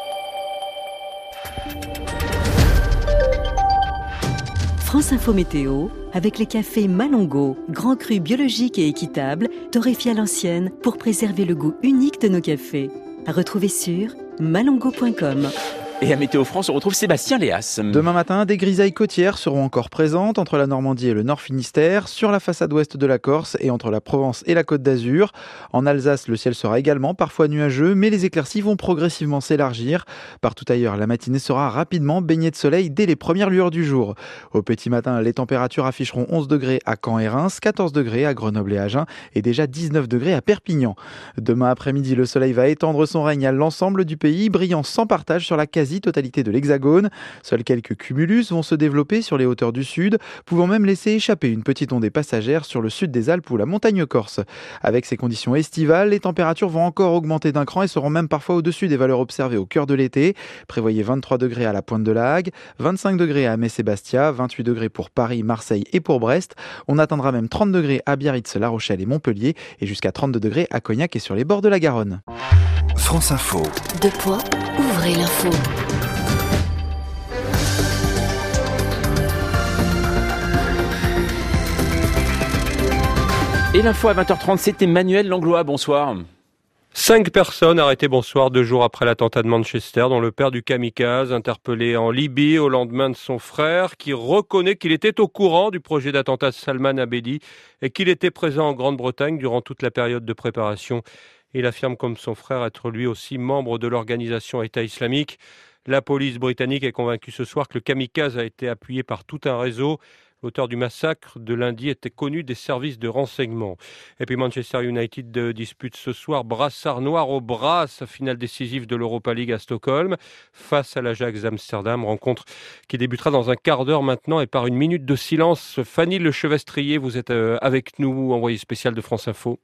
France Info Météo, avec les cafés Malongo, grand cru biologique et équitable, torréfié à l'ancienne pour préserver le goût unique de nos cafés. À retrouver sur malongo point com. Et à Météo France, on retrouve Sébastien Léas. Demain matin, des grisailles côtières seront encore présentes entre la Normandie et le Nord Finistère, sur la façade ouest de la Corse et entre la Provence et la Côte d'Azur. En Alsace, le ciel sera également parfois nuageux, mais les éclaircies vont progressivement s'élargir. Partout ailleurs, la matinée sera rapidement baignée de soleil dès les premières lueurs du jour. Au petit matin, les températures afficheront onze degrés à Caen et Reims, quatorze degrés à Grenoble et Agen et déjà dix-neuf degrés à Perpignan. Demain après-midi, le soleil va étendre son règne à l'ensemble du pays, brillant sans partage sur la quasi-totalité de l'Hexagone. Seuls quelques cumulus vont se développer sur les hauteurs du sud, pouvant même laisser échapper une petite ondée passagère sur le sud des Alpes ou la montagne corse. Avec ces conditions estivales, les températures vont encore augmenter d'un cran et seront même parfois au-dessus des valeurs observées au cœur de l'été. Prévoyez vingt-trois degrés à la Pointe de la Hague, vingt-cinq degrés à Metz et Bastia, vingt-huit degrés pour Paris, Marseille et pour Brest. On atteindra même trente degrés à Biarritz, La Rochelle et Montpellier et jusqu'à trente-deux degrés à Cognac et sur les bords de la Garonne. France Info. Deux points, ouvrez l'info. Et l'info à vingt heures trente, c'est Emmanuel Langlois. Bonsoir. Cinq personnes arrêtées, bonsoir, deux jours après l'attentat de Manchester, dont le père du kamikaze, interpellé en Libye au lendemain de son frère, qui reconnaît qu'il était au courant du projet d'attentat de Salman Abedi et qu'il était présent en Grande-Bretagne durant toute la période de préparation. Il affirme comme son frère être lui aussi membre de l'organisation État islamique. La police britannique est convaincue ce soir que le kamikaze a été appuyé par tout un réseau. L'auteur du massacre de lundi était connu des services de renseignement. Et puis Manchester United dispute ce soir brassard noir au bras sa finale décisive de l'Europa League à Stockholm face à l'Ajax d'Amsterdam. Rencontre qui débutera dans un quart d'heure maintenant et par une minute de silence. Fanny Lechevestrier, vous êtes avec nous, envoyée spéciale de France Info.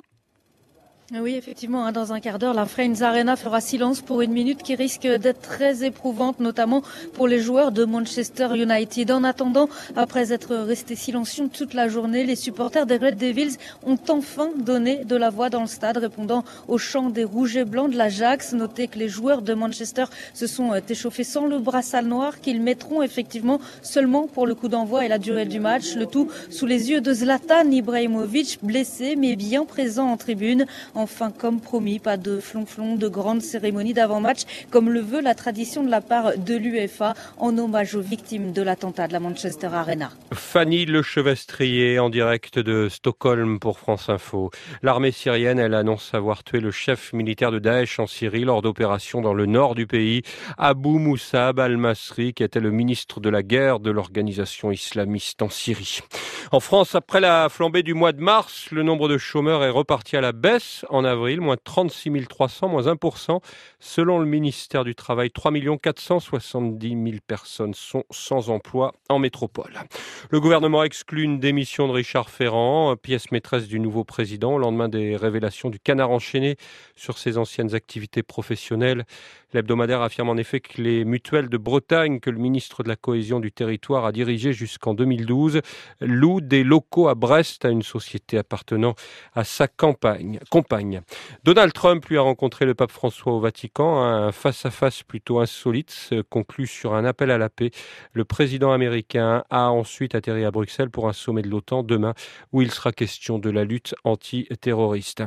Oui, effectivement, dans un quart d'heure, la Friends Arena fera silence pour une minute qui risque d'être très éprouvante, notamment pour les joueurs de Manchester United. En attendant, après être restés silencieux toute la journée, les supporters des Red Devils ont enfin donné de la voix dans le stade, répondant au chant des rouges et blancs de l'Ajax. Notez que les joueurs de Manchester se sont échauffés sans le brassard noir qu'ils mettront effectivement seulement pour le coup d'envoi et la durée du match. Le tout sous les yeux de Zlatan Ibrahimovic, blessé mais bien présent en tribune. Enfin, comme promis, pas de flonflon, de grande cérémonie d'avant-match, comme le veut la tradition de la part de l'UEFA, en hommage aux victimes de l'attentat de la Manchester Arena. Fanny Lechevestrier, en direct de Stockholm pour France Info. L'armée syrienne, elle annonce avoir tué le chef militaire de Daesh en Syrie lors d'opérations dans le nord du pays, Abou Moussab al-Masri, qui était le ministre de la guerre de l'organisation islamiste en Syrie. En France, après la flambée du mois de mars, le nombre de chômeurs est reparti à la baisse. En avril, moins trente-six mille trois cents, moins un pour cent. Selon le ministère du Travail, trois millions quatre cent soixante-dix mille personnes sont sans emploi en métropole. Le gouvernement exclut une démission de Richard Ferrand, pièce maîtresse du nouveau président, au lendemain des révélations du Canard enchaîné sur ses anciennes activités professionnelles. L'hebdomadaire affirme en effet que les mutuelles de Bretagne, que le ministre de la Cohésion du Territoire a dirigé jusqu'en deux mille douze, louent des locaux à Brest à une société appartenant à sa campagne, compagne. Donald Trump lui a rencontré le pape François au Vatican, un face-à-face plutôt insolite, conclu sur un appel à la paix. Le président américain a ensuite atterri à Bruxelles pour un sommet de l'OTAN demain, où il sera question de la lutte antiterroriste.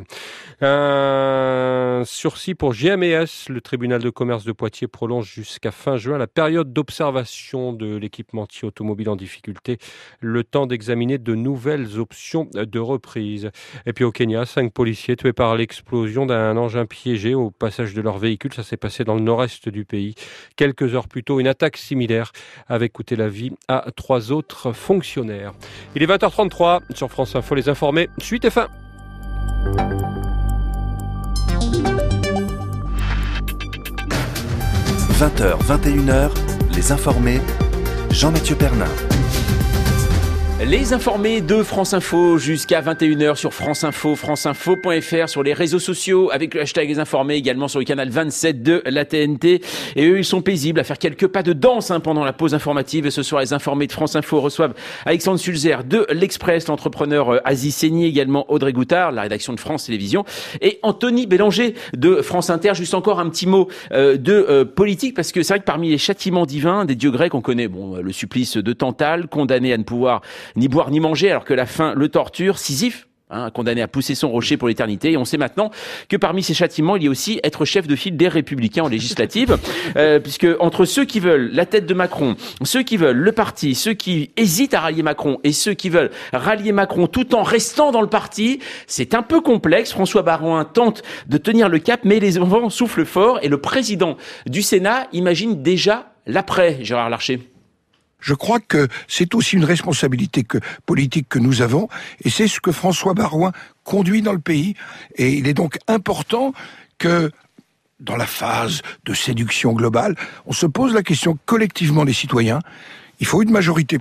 Un sursis pour G M E S. Le tribunal de commerce de Poitiers prolonge jusqu'à fin juin la période d'observation de l'équipementier automobile en difficulté, le temps d'examiner de nouvelles options de reprise. Et puis au Kenya, cinq policiers tués par l'explosion d'un engin piégé au passage de leur véhicule. Ça s'est passé dans le nord-est du pays. Quelques heures plus tôt, une attaque similaire avait coûté la vie à trois autres fonctionnaires. Il est vingt heures trente-trois sur France Info, les informés. Suite et fin. vingt heures, vingt et une heures, les informés, Jean-Mathieu Pernin. Les informés de France Info jusqu'à vingt et une heures sur France Info, franceinfo point f r, sur les réseaux sociaux avec le hashtag Les Informés, également sur le canal vingt-sept de la T N T. Et eux, ils sont paisibles à faire quelques pas de danse hein, pendant la pause informative. Et ce soir, les informés de France Info reçoivent Alexandre Sulzer de l'Express, l'entrepreneur Aziz Seigny, également Audrey Goutard, la rédaction de France Télévisions, et Anthony Bélanger de France Inter. Juste encore un petit mot euh, de euh, politique, parce que c'est vrai que parmi les châtiments divins des dieux grecs, on connaît bon le supplice de Tantale, condamné à ne pouvoir ni boire ni manger alors que la faim le torture. Sisyphe, hein, condamné à pousser son rocher pour l'éternité. Et on sait maintenant que parmi ces châtiments, il y a aussi être chef de file des Républicains en législative, euh, puisque entre ceux qui veulent la tête de Macron, ceux qui veulent le parti, ceux qui hésitent à rallier Macron et ceux qui veulent rallier Macron tout en restant dans le parti, c'est un peu complexe. François Baroin tente de tenir le cap, mais les vents soufflent fort et le président du Sénat imagine déjà l'après, Gérard Larcher. Je crois que c'est aussi une responsabilité que, politique que nous avons, et c'est ce que François Baroin conduit dans le pays. Et il est donc important que, dans la phase de séduction globale, on se pose la question collectivement des citoyens. Il faut une majorité.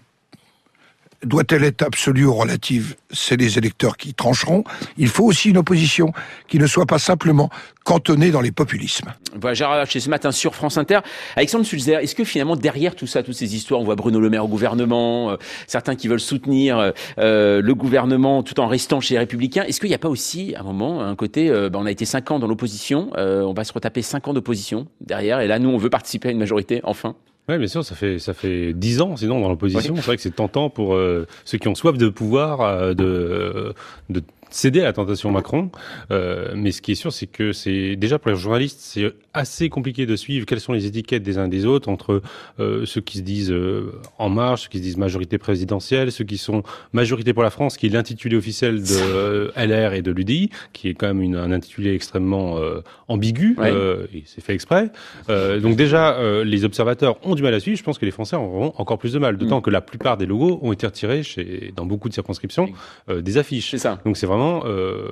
Doit-elle être absolue ou relative? C'est les électeurs qui trancheront. Il faut aussi une opposition qui ne soit pas simplement cantonnée dans les populismes. Voilà, Gérard Larcher ce matin sur France Inter. Alexandre Sulzer, est-ce que finalement derrière tout ça, toutes ces histoires, on voit Bruno Le Maire au gouvernement, euh, certains qui veulent soutenir euh, le gouvernement tout en restant chez les Républicains, est-ce qu'il n'y a pas aussi à un moment un côté, euh, bah, on a été cinq ans dans l'opposition, euh, on va se retaper cinq ans d'opposition derrière, et là nous on veut participer à une majorité enfin? Oui, bien sûr, ça fait ça fait dix ans, sinon, dans l'opposition. Oui. C'est vrai que c'est tentant pour euh, ceux qui ont soif de pouvoir euh, de de céder à la tentation Macron. Euh, mais ce qui est sûr, c'est que c'est déjà pour les journalistes, c'est assez compliqué de suivre quelles sont les étiquettes des uns des autres entre euh, ceux qui se disent euh, En Marche, ceux qui se disent majorité présidentielle, ceux qui sont majorité pour la France, qui est l'intitulé officiel de euh, L R et de l'U D I, qui est quand même une, un intitulé extrêmement euh, ambigu. Ouais. Euh, et c'est fait exprès. Euh, donc déjà, euh, les observateurs ont du mal à suivre. Je pense que les Français auront encore plus de mal, d'autant mmh. que la plupart des logos ont été retirés chez, dans beaucoup de circonscriptions euh, des affiches. C'est ça. Donc c'est vraiment euh,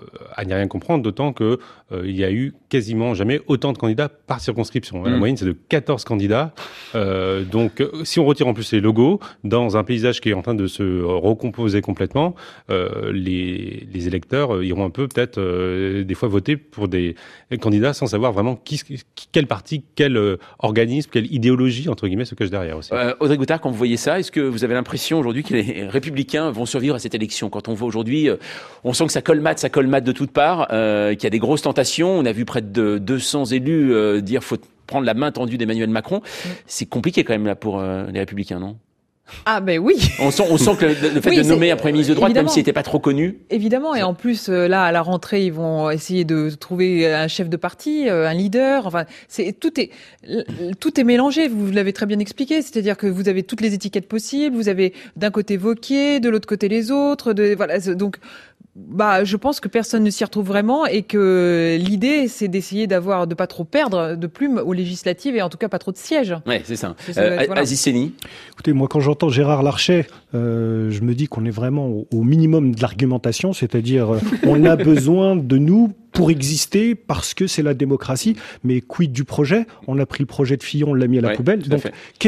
à n'y rien comprendre, d'autant que euh, il y a eu quasiment jamais autant de candidats par circonscription. Mmh. La moyenne, c'est de quatorze candidats. Euh, donc si on retire en plus les logos, dans un paysage qui est en train de se recomposer complètement, euh, les, les électeurs iront un peu peut-être euh, des fois voter pour des candidats sans savoir vraiment qui, qui, quel parti, quel euh, organisme, quelle idéologie entre guillemets se cache derrière aussi. Euh, Audrey Goutard, quand vous voyez ça, est-ce que vous avez l'impression aujourd'hui que les Républicains vont survivre à cette élection? Quand on voit aujourd'hui, euh, on sent que ça colmate, ça colmate de toutes parts, euh, qu'il y a des grosses tentations. On a vu près de deux cents élus euh, dire faut prendre la main tendue d'Emmanuel Macron. Mmh. C'est compliqué quand même là pour euh, les Républicains, non? Ah ben oui. On sent, on sent que le, le fait oui, de nommer un Premier ministre de droite, évidemment. Même s'il n'était pas trop connu. Évidemment, et en plus là à la rentrée, ils vont essayer de trouver un chef de parti, un leader. Enfin, c'est tout est tout est mélangé. Vous l'avez très bien expliqué, c'est-à-dire que vous avez toutes les étiquettes possibles. Vous avez d'un côté Wauquiez, de l'autre côté les autres. De, voilà, donc. Bah, je pense que personne ne s'y retrouve vraiment et que l'idée, c'est d'essayer d'avoir, de pas trop perdre de plumes aux législatives et en tout cas pas trop de sièges. Ouais, c'est ça. ça euh, voilà. Aziz Seigny. Écoutez, moi, quand j'entends Gérard Larcher, euh, je me dis qu'on est vraiment au, au minimum de l'argumentation, c'est-à-dire, euh, on a besoin de nous pour exister parce que c'est la démocratie. Mais quid du projet? On a pris le projet de Fillon, on l'a mis à la ouais, poubelle. Donc, qu'est-ce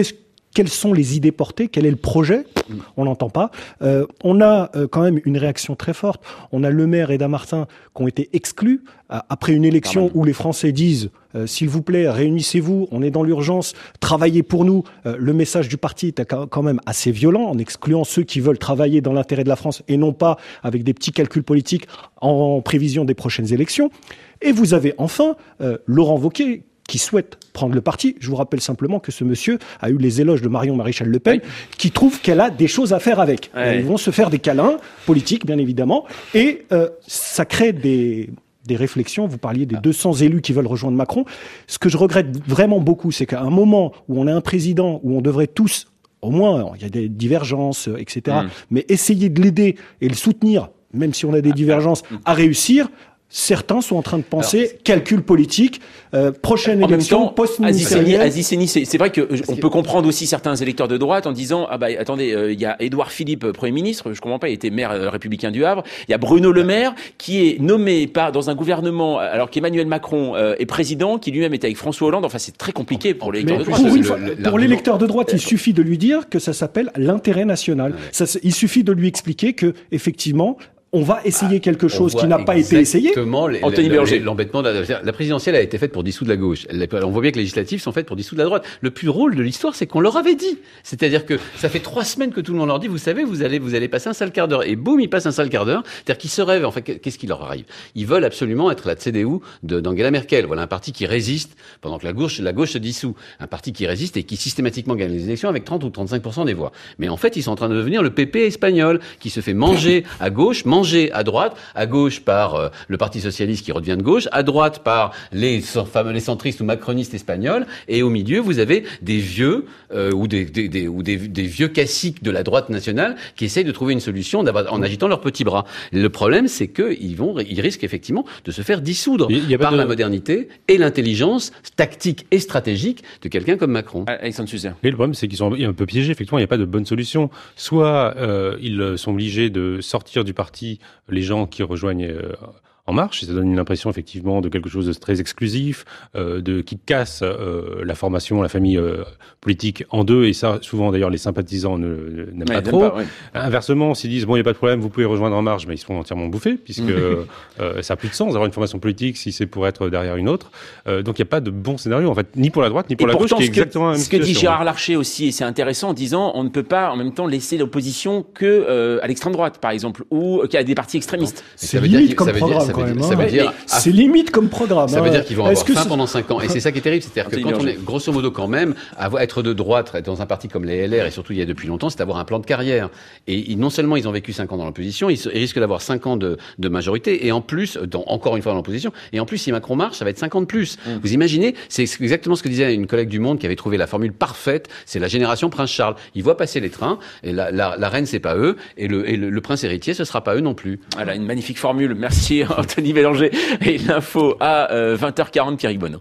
quelles sont les idées portées, quel est le projet, on n'entend pas. Euh, on a euh, quand même une réaction très forte. On a Le Maire et Damartin qui ont été exclus euh, après une élection où les Français disent euh, s'il vous plaît, réunissez-vous, on est dans l'urgence, travaillez pour nous. Euh, le message du parti est quand même assez violent en excluant ceux qui veulent travailler dans l'intérêt de la France et non pas avec des petits calculs politiques en prévision des prochaines élections. Et vous avez enfin euh, Laurent Wauquiez qui souhaite prendre le parti. Je vous rappelle simplement que ce monsieur a eu les éloges de Marion Maréchal Le Pen, oui. qui trouve qu'elle a des choses à faire avec. Ouais. Ils vont se faire des câlins politiques, bien évidemment, et euh, ça crée des... des réflexions. Vous parliez des deux cents élus qui veulent rejoindre Macron. Ce que je regrette vraiment beaucoup, c'est qu'à un moment où on a un président, où on devrait tous, au moins, il y a des divergences, et cetera, mmh. mais essayer de l'aider et le soutenir, même si on a des divergences, à réussir, certains sont en train de penser Alors, calcul politique, euh, prochaine élection, post-ministérielle. Aziz Seni, c'est, c'est vrai que on peut comprendre aussi certains électeurs de droite en disant ah bah attendez, il euh, y a Édouard Philippe, Premier ministre, je comprends pas, il était maire euh, républicain du Havre. Il y a Bruno Le Maire qui est nommé par dans un gouvernement alors qu'Emmanuel Macron euh, est président, qui lui-même était avec François Hollande. Enfin, c'est très compliqué pour l'électeur de droite. Pour, une fois, pour l'électeur de droite, il suffit de lui dire que ça s'appelle l'intérêt national. Ça, il suffit de lui expliquer que effectivement. On va essayer quelque chose qui n'a pas été essayé. Les, Anthony Berger. L'embêtement de la, la présidentielle a été faite pour dissoudre la gauche. On voit bien que les législatives sont faites pour dissoudre la droite. Le plus drôle de l'histoire, c'est qu'on leur avait dit. C'est-à-dire que ça fait trois semaines que tout le monde leur dit, vous savez, vous allez, vous allez passer un sale quart d'heure. Et boum, ils passent un sale quart d'heure. C'est-à-dire qu'ils se rêvent. En fait, qu'est-ce qui leur arrive? Ils veulent absolument être la C D U de, d'Angela Merkel. Voilà un parti qui résiste pendant que la gauche, la gauche se dissout. Un parti qui résiste et qui systématiquement gagne les élections avec trente ou trente-cinq pour cent des voix. Mais en fait, ils sont en train de devenir le P P espagnol, qui se fait manger à gauche, manger à droite. À gauche par euh, le Parti socialiste qui redevient de gauche, à droite par les, les centristes ou macronistes espagnols, et au milieu vous avez des vieux euh, ou, des, des, des, ou des, des vieux caciques de la droite nationale qui essayent de trouver une solution en agitant leurs petits bras. Le problème, c'est qu'ils vont, ils risquent effectivement de se faire dissoudre y a par de... la modernité et l'intelligence tactique et stratégique de quelqu'un comme Macron. Alexandre Suzère. Et le problème, c'est qu'ils sont un peu piégés. Effectivement, il n'y a pas de bonne solution. Soit euh, ils sont obligés de sortir du parti les gens qui rejoignent euh, En Marche, et ça donne une impression effectivement de quelque chose de très exclusif, euh, de qui casse euh, la formation, la famille euh, politique en deux, et ça, souvent d'ailleurs, les sympathisants ne, n'aiment ouais, pas trop. Pas, ouais. Inversement, s'ils disent bon, il n'y a pas de problème, vous pouvez rejoindre En Marche, mais ils seront entièrement bouffés, puisque euh, ça n'a plus de sens d'avoir une formation politique si c'est pour être derrière une autre. Euh, donc il n'y a pas de bon scénario, en fait, ni pour la droite, ni pour et la pourtant, gauche, qui est que, exactement la même ce que situation. dit Gérard Larcher aussi, et c'est intéressant, en disant on ne peut pas en même temps laisser l'opposition que euh, à l'extrême droite, par exemple, ou qu'il y a des partis extrémistes. C'est limite comme programme, quand même. Ça veut dire c'est limite comme programme. Ça veut dire qu'ils vont avoir faim pendant cinq ans. Et c'est ça qui est terrible. C'est-à-dire que quand on est, grosso modo, quand même, être de droite, être dans un parti comme les L R, et surtout il y a depuis longtemps, c'est d'avoir un plan de carrière. Et non seulement ils ont vécu cinq ans dans l'opposition, ils risquent d'avoir cinq ans de, de majorité, et en plus, dans, encore une fois dans l'opposition, et en plus, si Macron marche, ça va être cinq ans de plus. Mmh. Vous imaginez, c'est exactement ce que disait une collègue du Monde qui avait trouvé la formule parfaite, c'est la génération Prince Charles. Ils voient passer les trains, et la, la, la reine, c'est pas eux, et le, et le, le prince héritier, ce sera pas eux non plus. Voilà, une magnifique formule. Merci Anthony Bélanger. Et l'info à euh, vingt heures quarante, Pierrick Bonneau.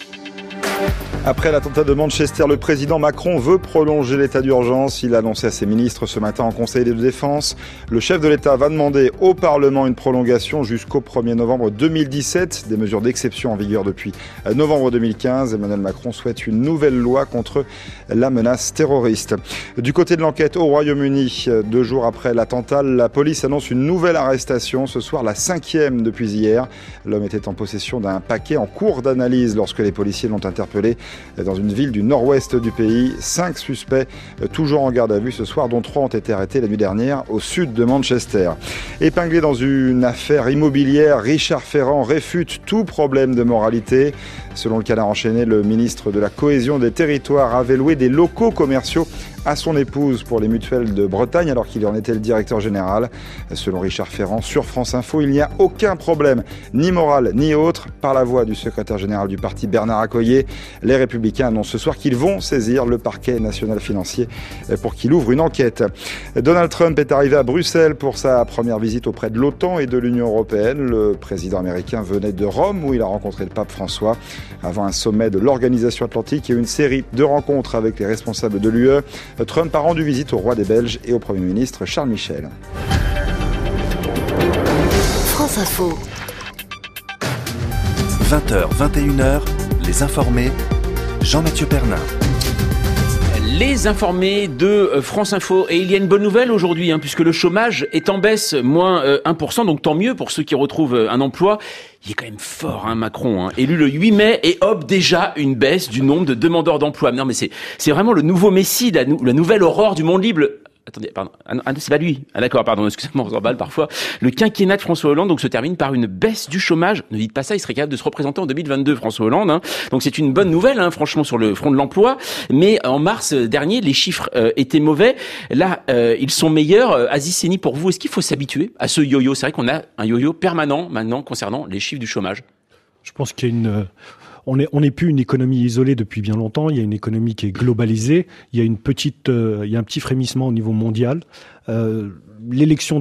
Après l'attentat de Manchester, le président Macron veut prolonger l'état d'urgence. Il a annoncé à ses ministres ce matin en Conseil de défense. Le chef de l'État va demander au Parlement une prolongation jusqu'au premier novembre deux mille dix-sept. Des mesures d'exception en vigueur depuis novembre deux mille quinze. Emmanuel Macron souhaite une nouvelle loi contre la menace terroriste. Du côté de l'enquête au Royaume-Uni, deux jours après l'attentat, la police annonce une nouvelle arrestation. Ce soir, la cinquième depuis hier. L'homme était en possession d'un paquet en cours d'analyse lorsque les policiers l'ont interpellé dans une ville du nord-ouest du pays. Cinq suspects toujours en garde à vue ce soir, dont trois ont été arrêtés la nuit dernière au sud de Manchester. Épinglé dans une affaire immobilière, Richard Ferrand réfute tout problème de moralité. Selon le Canard enchaîné, le ministre de la Cohésion des Territoires avait loué des locaux commerciaux à son épouse pour les mutuelles de Bretagne alors qu'il en était le directeur général. Selon Richard Ferrand, sur France Info, il n'y a aucun problème, ni moral ni autre. Par la voix du secrétaire général du parti Bernard Accoyer, les Républicains annoncent ce soir qu'ils vont saisir le parquet national financier pour qu'il ouvre une enquête. Donald Trump est arrivé à Bruxelles pour sa première visite auprès de l'OTAN et de l'Union européenne. Le président américain venait de Rome où il a rencontré le pape François avant un sommet de l'Organisation Atlantique et une série de rencontres avec les responsables de l'U E. Trump a rendu visite au roi des Belges et au Premier ministre Charles Michel. France Info. vingt heures, vingt et une heures, les informés, Jean-Mathieu Pernin. Les informés de France Info. Et il y a une bonne nouvelle aujourd'hui, hein, puisque le chômage est en baisse, moins euh, un pour cent, donc tant mieux pour ceux qui retrouvent un emploi. Il est quand même fort, hein, Macron, hein, élu le huit mai, et hop, déjà une baisse du nombre de demandeurs d'emploi. Non, mais c'est, c'est vraiment le nouveau Messie, la, nou- la nouvelle aurore du monde libre. Attendez, pardon. Ah non, c'est pas lui. Ah d'accord, pardon, excusez-moi, on s'emballe parfois. Le quinquennat de François Hollande donc se termine par une baisse du chômage. Ne dites pas ça, il serait capable de se représenter en deux mille vingt-deux, François Hollande. Hein. Donc c'est une bonne nouvelle, hein, franchement, sur le front de l'emploi. Mais en mars dernier, les chiffres euh, étaient mauvais. Là, euh, ils sont meilleurs. Euh, Aziz Seni, pour vous, est-ce qu'il faut s'habituer à ce yo-yo ? C'est vrai qu'on a un yo-yo permanent maintenant concernant les chiffres du chômage. Je pense qu'il y a une... Euh... On n'est on n'est plus une économie isolée depuis bien longtemps. Il y a une économie qui est globalisée. Il y a une petite, euh, il y a un petit frémissement au niveau mondial. Euh, l'élection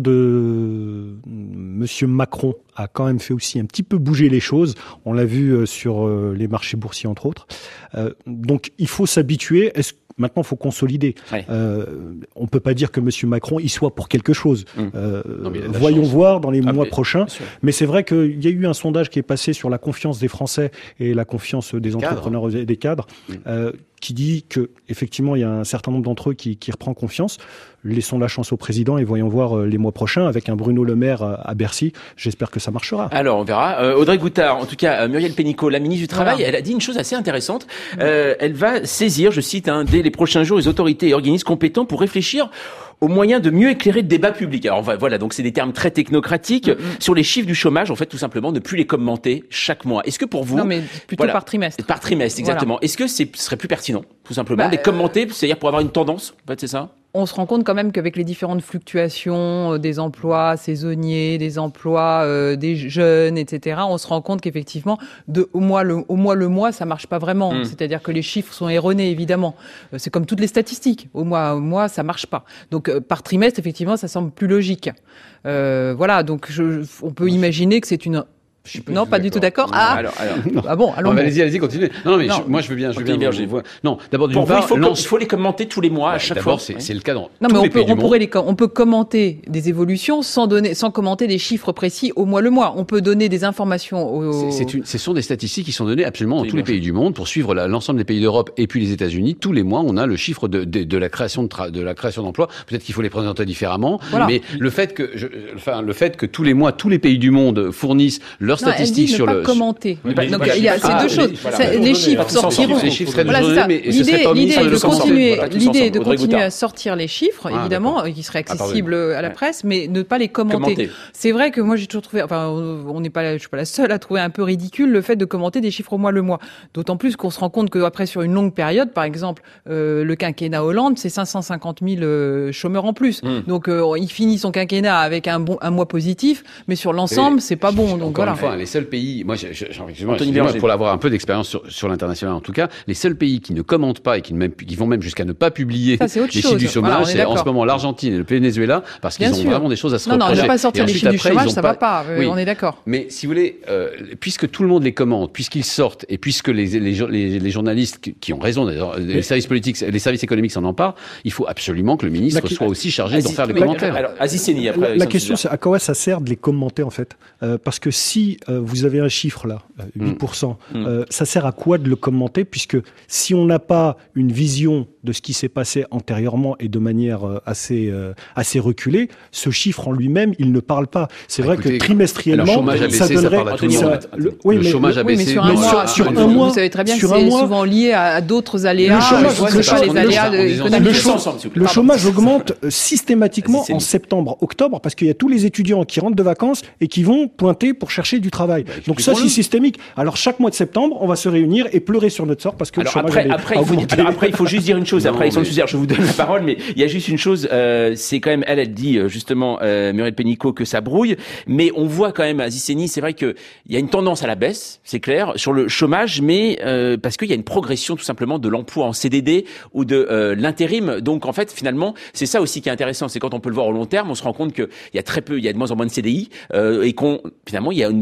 de Monsieur Macron a quand même fait aussi un petit peu bouger les choses. On l'a vu euh, sur euh, les marchés boursiers entre autres. Euh, donc il faut s'habituer. Est-ce Maintenant, il faut consolider. Ouais. Euh, on ne peut pas dire que M. Macron y soit pour quelque chose. Mmh. Euh, non, voyons chance. voir dans les ah, mois mais, prochains. Mais c'est vrai qu'il y a eu un sondage qui est passé sur la confiance des Français et la confiance des entrepreneurs cadre. et des cadres, mmh. euh, qui dit que effectivement il y a un certain nombre d'entre eux qui, qui reprend confiance. Laissons la chance au président et voyons voir euh, les mois prochains avec un Bruno Le Maire euh, à Bercy. J'espère que ça marchera. Alors on verra. Euh, Audrey Goutard, en tout cas euh, Muriel Pénicaud, la ministre du Travail, voilà. Elle a dit une chose assez intéressante. Euh, elle va saisir, je cite, hein, dès les prochains jours, les autorités et organismes compétents pour réfléchir au moyen de mieux éclairer le débat public. Alors voilà, donc c'est des termes très technocratiques mm-hmm. sur les chiffres du chômage. En fait, tout simplement, ne plus les commenter chaque mois. Est-ce que pour vous, non mais plutôt voilà, par trimestre. Par trimestre, exactement. Voilà. Est-ce que c'est, ce serait plus pertinent, tout simplement, bah, de les commenter, c'est-à-dire pour avoir une tendance, en fait, c'est ça? On se rend compte quand même qu'avec les différentes fluctuations des emplois saisonniers, des emplois euh, des jeunes, et cetera, on se rend compte qu'effectivement, de au mois le, au mois le mois, ça marche pas vraiment. Mmh. C'est-à-dire que les chiffres sont erronés, évidemment. C'est comme toutes les statistiques. Au mois, au mois, ça marche pas. Donc euh, par trimestre, effectivement, ça semble plus logique. Euh, voilà. Donc je, on peut imaginer que c'est une non, pas du tout d'accord. Ah, alors, alors. ah bon, allons. Oh, allez-y, allez-y, continuez. Non, non mais non. Je, moi, je veux bien, je veux bien. bien je vois. Non, d'abord, d'une part, il faut, il faut les commenter tous les mois, ouais, à chaque d'abord, fois. C'est, ouais. c'est le cas dans non, tous mais les on peut, pays on du pourrait monde. les, on peut commenter des évolutions sans donner, sans commenter des chiffres précis au mois le mois. On peut donner des informations. Aux... C'est, c'est une, ce sont des statistiques qui sont données absolument dans tous les pays du monde pour suivre la, l'ensemble des pays d'Europe et puis les États-Unis. Tous les mois, on a le chiffre de, de, de la création de, tra- de la création d'emplois. Peut-être qu'il faut les présenter différemment, voilà. mais le fait que, je, enfin, le fait que tous les mois, tous les pays du monde fournissent leurs non, statistiques elle dit sur ne le. Pas commenter. Oui, bah, donc bah, il y a ces ah, deux choses. Voilà, ça, les chiffres sortiront. Les chiffres seraient voilà, c'est ça. mais L'idée, l'idée est de continuer, l'idée de continuer à sortir les chiffres, ah, évidemment, d'accord. qui seraient accessibles ah, à la presse, mais ne pas les commenter. commenter. C'est vrai que moi j'ai toujours trouvé, enfin, on n'est pas, je suis pas la seule à trouver un peu ridicule le fait de commenter des chiffres au mois le mois. D'autant plus qu'on se rend compte qu'après sur une longue période, par exemple, euh, le quinquennat Hollande, c'est cinq cent cinquante mille euh, chômeurs en plus. Mm. Donc euh, il finit son quinquennat avec un bon, un mois positif, mais sur l'ensemble, et c'est pas bon. Donc voilà. Une fois, les seuls pays, moi, j'ai, j'ai, j'ai, pour l'avoir un peu d'expérience sur, sur l'international en tout cas, les seuls pays qui ne commentent pas et qui, ne même, qui vont même jusqu'à ne pas publier ça, les chiffres du chômage, voilà, c'est en ce moment l'Argentine et le Venezuela, parce qu'ils Bien ont sûr. vraiment des choses à se reprocher. Non, non, ne pas sortir les chiffres du chômage, ça va pas, oui. on est d'accord. Mais si vous voulez, euh, puisque tout le monde les commente, puisqu'ils sortent, et puisque les, les, les, les journalistes qui ont raison, les mais... services politiques, les services économiques s'en emparent, il faut absolument que le ministre la... soit aussi chargé Aziz... d'en faire les la... commentaires. Alors, Aziz Seni, après, la, la question, c'est à quoi ça sert de les commenter, en fait euh, Parce que si euh, vous avez un chiffre, là, huit pour cent, mm. euh, ça sert à quoi de le commenter, puisque si on n'a pas une vision de ce qui s'est passé antérieurement et de manière euh, assez euh, assez reculée, ce chiffre en lui-même, il ne parle pas. C'est bah, vrai écoutez, que trimestriellement, le chômage a baissé, ça donnerait. Ça ça, le, oui, le mais, chômage le, a baissé. Oui, mais sur un mois, sur un mois, vous savez très bien que c'est mois, souvent lié à d'autres aléas. Le chômage, ouais, le chômage, les aléas économiques. Le, cho- le chômage augmente systématiquement en septembre, octobre, parce qu'il y a tous les étudiants qui rentrent de vacances et qui vont pointer pour chercher du travail. Bah, donc ça, c'est systémique. Alors chaque mois de septembre, on va se réunir et pleurer sur notre sort parce que alors le chômage après, après, il faut, alors après, il faut juste dire une chose. Non, après, Alexandre mais... Suzère, je vous donne la parole, mais il y a juste une chose. Euh, c'est quand même, elle, elle dit justement, euh, Muriel Pénicaud, que ça brouille. Mais on voit quand même, Aziz Seni, c'est vrai que il y a une tendance à la baisse, c'est clair, sur le chômage, mais euh, parce qu'il y a une progression tout simplement de l'emploi en C D D ou de euh, l'intérim. Donc en fait, finalement, c'est ça aussi qui est intéressant, c'est quand on peut le voir au long terme, on se rend compte qu'il y a très peu, il y a de moins en moins de C D I euh, et qu'on finalement il y a une,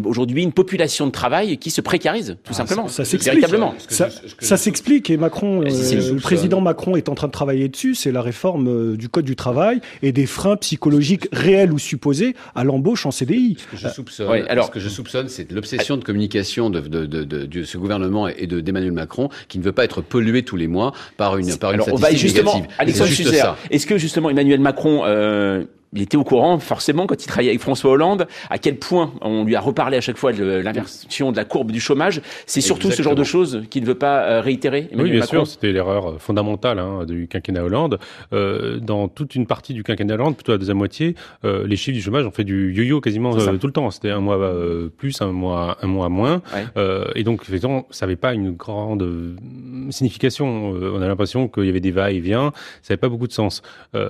aujourd'hui une population de travail qui se précarise, tout ah, simplement. Ça, ça s'explique. Véritablement. Ça, ça, ça s'explique et Macron, euh, le, le président Macron est en train de travailler dessus. C'est la réforme euh, du code du travail et des freins psychologiques réels ou supposés à l'embauche en C D I. Ce que je soupçonne, ouais, alors, ce que je soupçonne, c'est l'obsession de communication de, de, de, de, de ce gouvernement et de d'Emmanuel Macron, qui ne veut pas être pollué tous les mois par une par une alors, statistique on va justement, négative. Alexandre Suzère, est-ce que justement Emmanuel Macron euh, il était au courant, forcément, quand il travaillait avec François Hollande, à quel point on lui a reparlé à chaque fois de l'inversion de la courbe du chômage. C'est surtout Exactement. ce genre de choses qu'il ne veut pas réitérer, Emmanuel Oui, bien Macron. sûr, c'était l'erreur fondamentale hein, du quinquennat Hollande. Euh, dans toute une partie du quinquennat Hollande, plutôt la deuxième moitié, euh, les chiffres du chômage ont fait du yo-yo quasiment euh, tout le temps. C'était un mois euh, plus, un mois, un mois moins. Ouais. Euh, et donc, effectivement, ça n'avait pas une grande euh, signification. Euh, on a l'impression qu'il y avait des va-et-vient. Ça n'avait pas beaucoup de sens. Euh,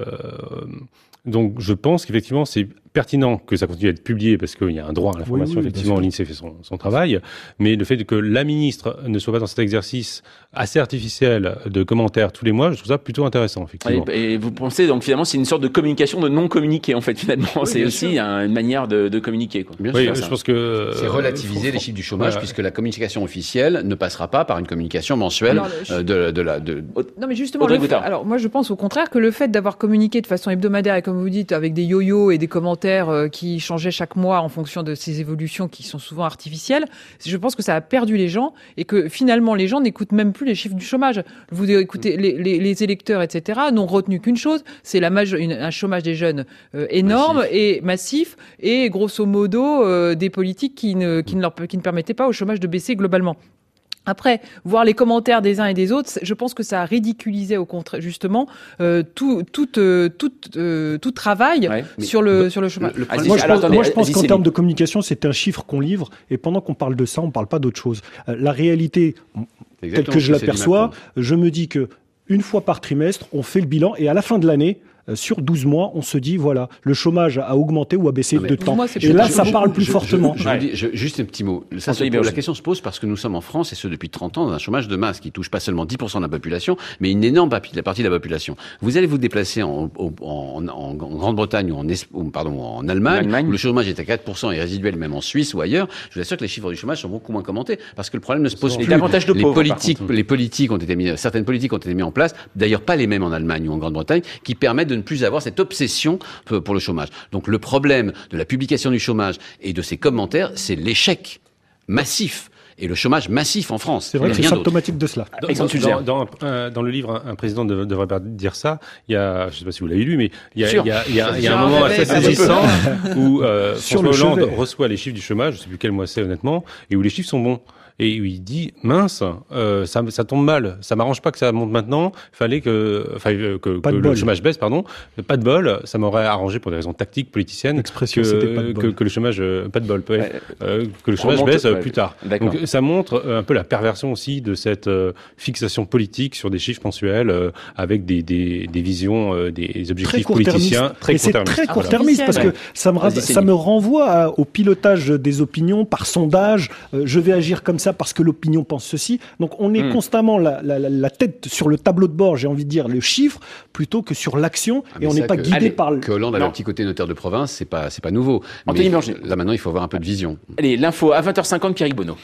Donc, je pense qu'effectivement, c'est pertinent que ça continue à être publié parce qu'il y a un droit à l'information. Oui, oui, effectivement, l'Insee fait son, son travail. Mais le fait que la ministre ne soit pas dans cet exercice assez artificiel de commentaires tous les mois, je trouve ça plutôt intéressant, effectivement. Et, et vous pensez, donc, finalement, c'est une sorte de communication de non-communiqué, en fait, finalement. Oui, c'est aussi sûr. une manière de, de communiquer, quoi. Bien oui, sûr, je ça. pense que... C'est relativiser euh, les chiffres du chômage voilà. puisque la communication officielle ne passera pas par une communication mensuelle alors, je... de, de la... De... Non, mais justement, le fait, alors, moi, je pense au contraire que le fait d'avoir communiqué de façon hebdomadaire et, comme vous dites, avec des yo-yo et des commentaires euh, qui changeaient chaque mois en fonction de ces évolutions qui sont souvent artificielles, je pense que ça a perdu les gens et que finalement les gens n'écoutent même plus les chiffres du chômage. Vous écoutez les, les, les électeurs, et cetera, n'ont retenu qu'une chose, c'est la maje- une, un chômage des jeunes euh, énorme massif. et massif et grosso modo euh, des politiques qui ne, qui, ne leur, qui ne permettaient pas au chômage de baisser globalement. Après, voir les commentaires des uns et des autres, je pense que ça ridiculisait au contraire justement euh, tout, tout, euh, tout, euh, tout travail ouais, sur le le, sur le chômage. Le, le moi, je pense, attendez, moi, je pense qu'en termes de communication, c'est un chiffre qu'on livre, et pendant qu'on parle de ça, on ne parle pas d'autre chose. Euh, la réalité, telle que je l'aperçois, je me dis que une fois par trimestre, on fait le bilan, et à la fin de l'année, sur douze mois, on se dit, voilà, le chômage a augmenté ou a baissé non, de temps. Moi, et là, ça je, parle plus je, fortement. Je, je, je dis, je, juste un petit mot. Ça, se pose, la question se pose parce que nous sommes en France, et ce depuis trente ans, dans un chômage de masse qui touche pas seulement dix pour cent de la population, mais une énorme partie de la population. Vous allez vous déplacer en, en, en, en Grande-Bretagne ou en, ou, pardon, en Allemagne, Allemagne, où le chômage est à quatre pour cent et résiduel, même en Suisse ou ailleurs. Je vous assure que les chiffres du chômage sont beaucoup moins commentés parce que le problème ne se pose plus. Davantage de les pauvres, politiques, les politiques ont été mis, certaines politiques ont été mises en place, d'ailleurs pas les mêmes en Allemagne ou en Grande-Bretagne, qui permettent de ne plus avoir cette obsession pour le chômage. Donc le problème de la publication du chômage et de ces commentaires, c'est l'échec massif et le chômage massif en France. C'est vrai que c'est symptomatique de cela. Dans, dans, dans, euh, dans le livre, un, un président ne devrait pas dire ça. Il y a, je ne sais pas si vous l'avez lu, mais il y a, il y a, il y a, il y a un moment assez saisissant où euh, François Hollande reçoit les chiffres du chômage, je ne sais plus quel mois c'est honnêtement, et où les chiffres sont bons. Et il dit mince, euh, ça, ça tombe mal, ça m'arrange pas que ça monte maintenant. Fallait que, enfin, euh, que, que le chômage baisse, pardon. Pas de bol, ça m'aurait arrangé pour des raisons tactiques, politiciennes. Expression, que, c'était pas de bol. Que, que le chômage, euh, pas de bol, ouais, euh, que le chômage baisse ouais, plus tard. Donc ça montre un peu la perversion aussi de cette euh, fixation politique sur des chiffres mensuels euh, avec des, des, des visions, euh, des objectifs très politiciens très court-termistes. C'est très court-termiste parce que ça me, ça me renvoie à, au pilotage des opinions par sondage. Euh, je vais agir comme ça parce que l'opinion pense ceci. Donc on est mmh. constamment la, la, la tête sur le tableau de bord, j'ai envie de dire, le chiffre, plutôt que sur l'action. Ah, et on n'est pas que, guidé allez, par le... Que Hollande a un petit côté notaire de province, c'est pas, c'est pas nouveau. Anthony mais là maintenant, il faut avoir un peu de vision. Allez, l'info à vingt heures cinquante, Pierrick Bonneau.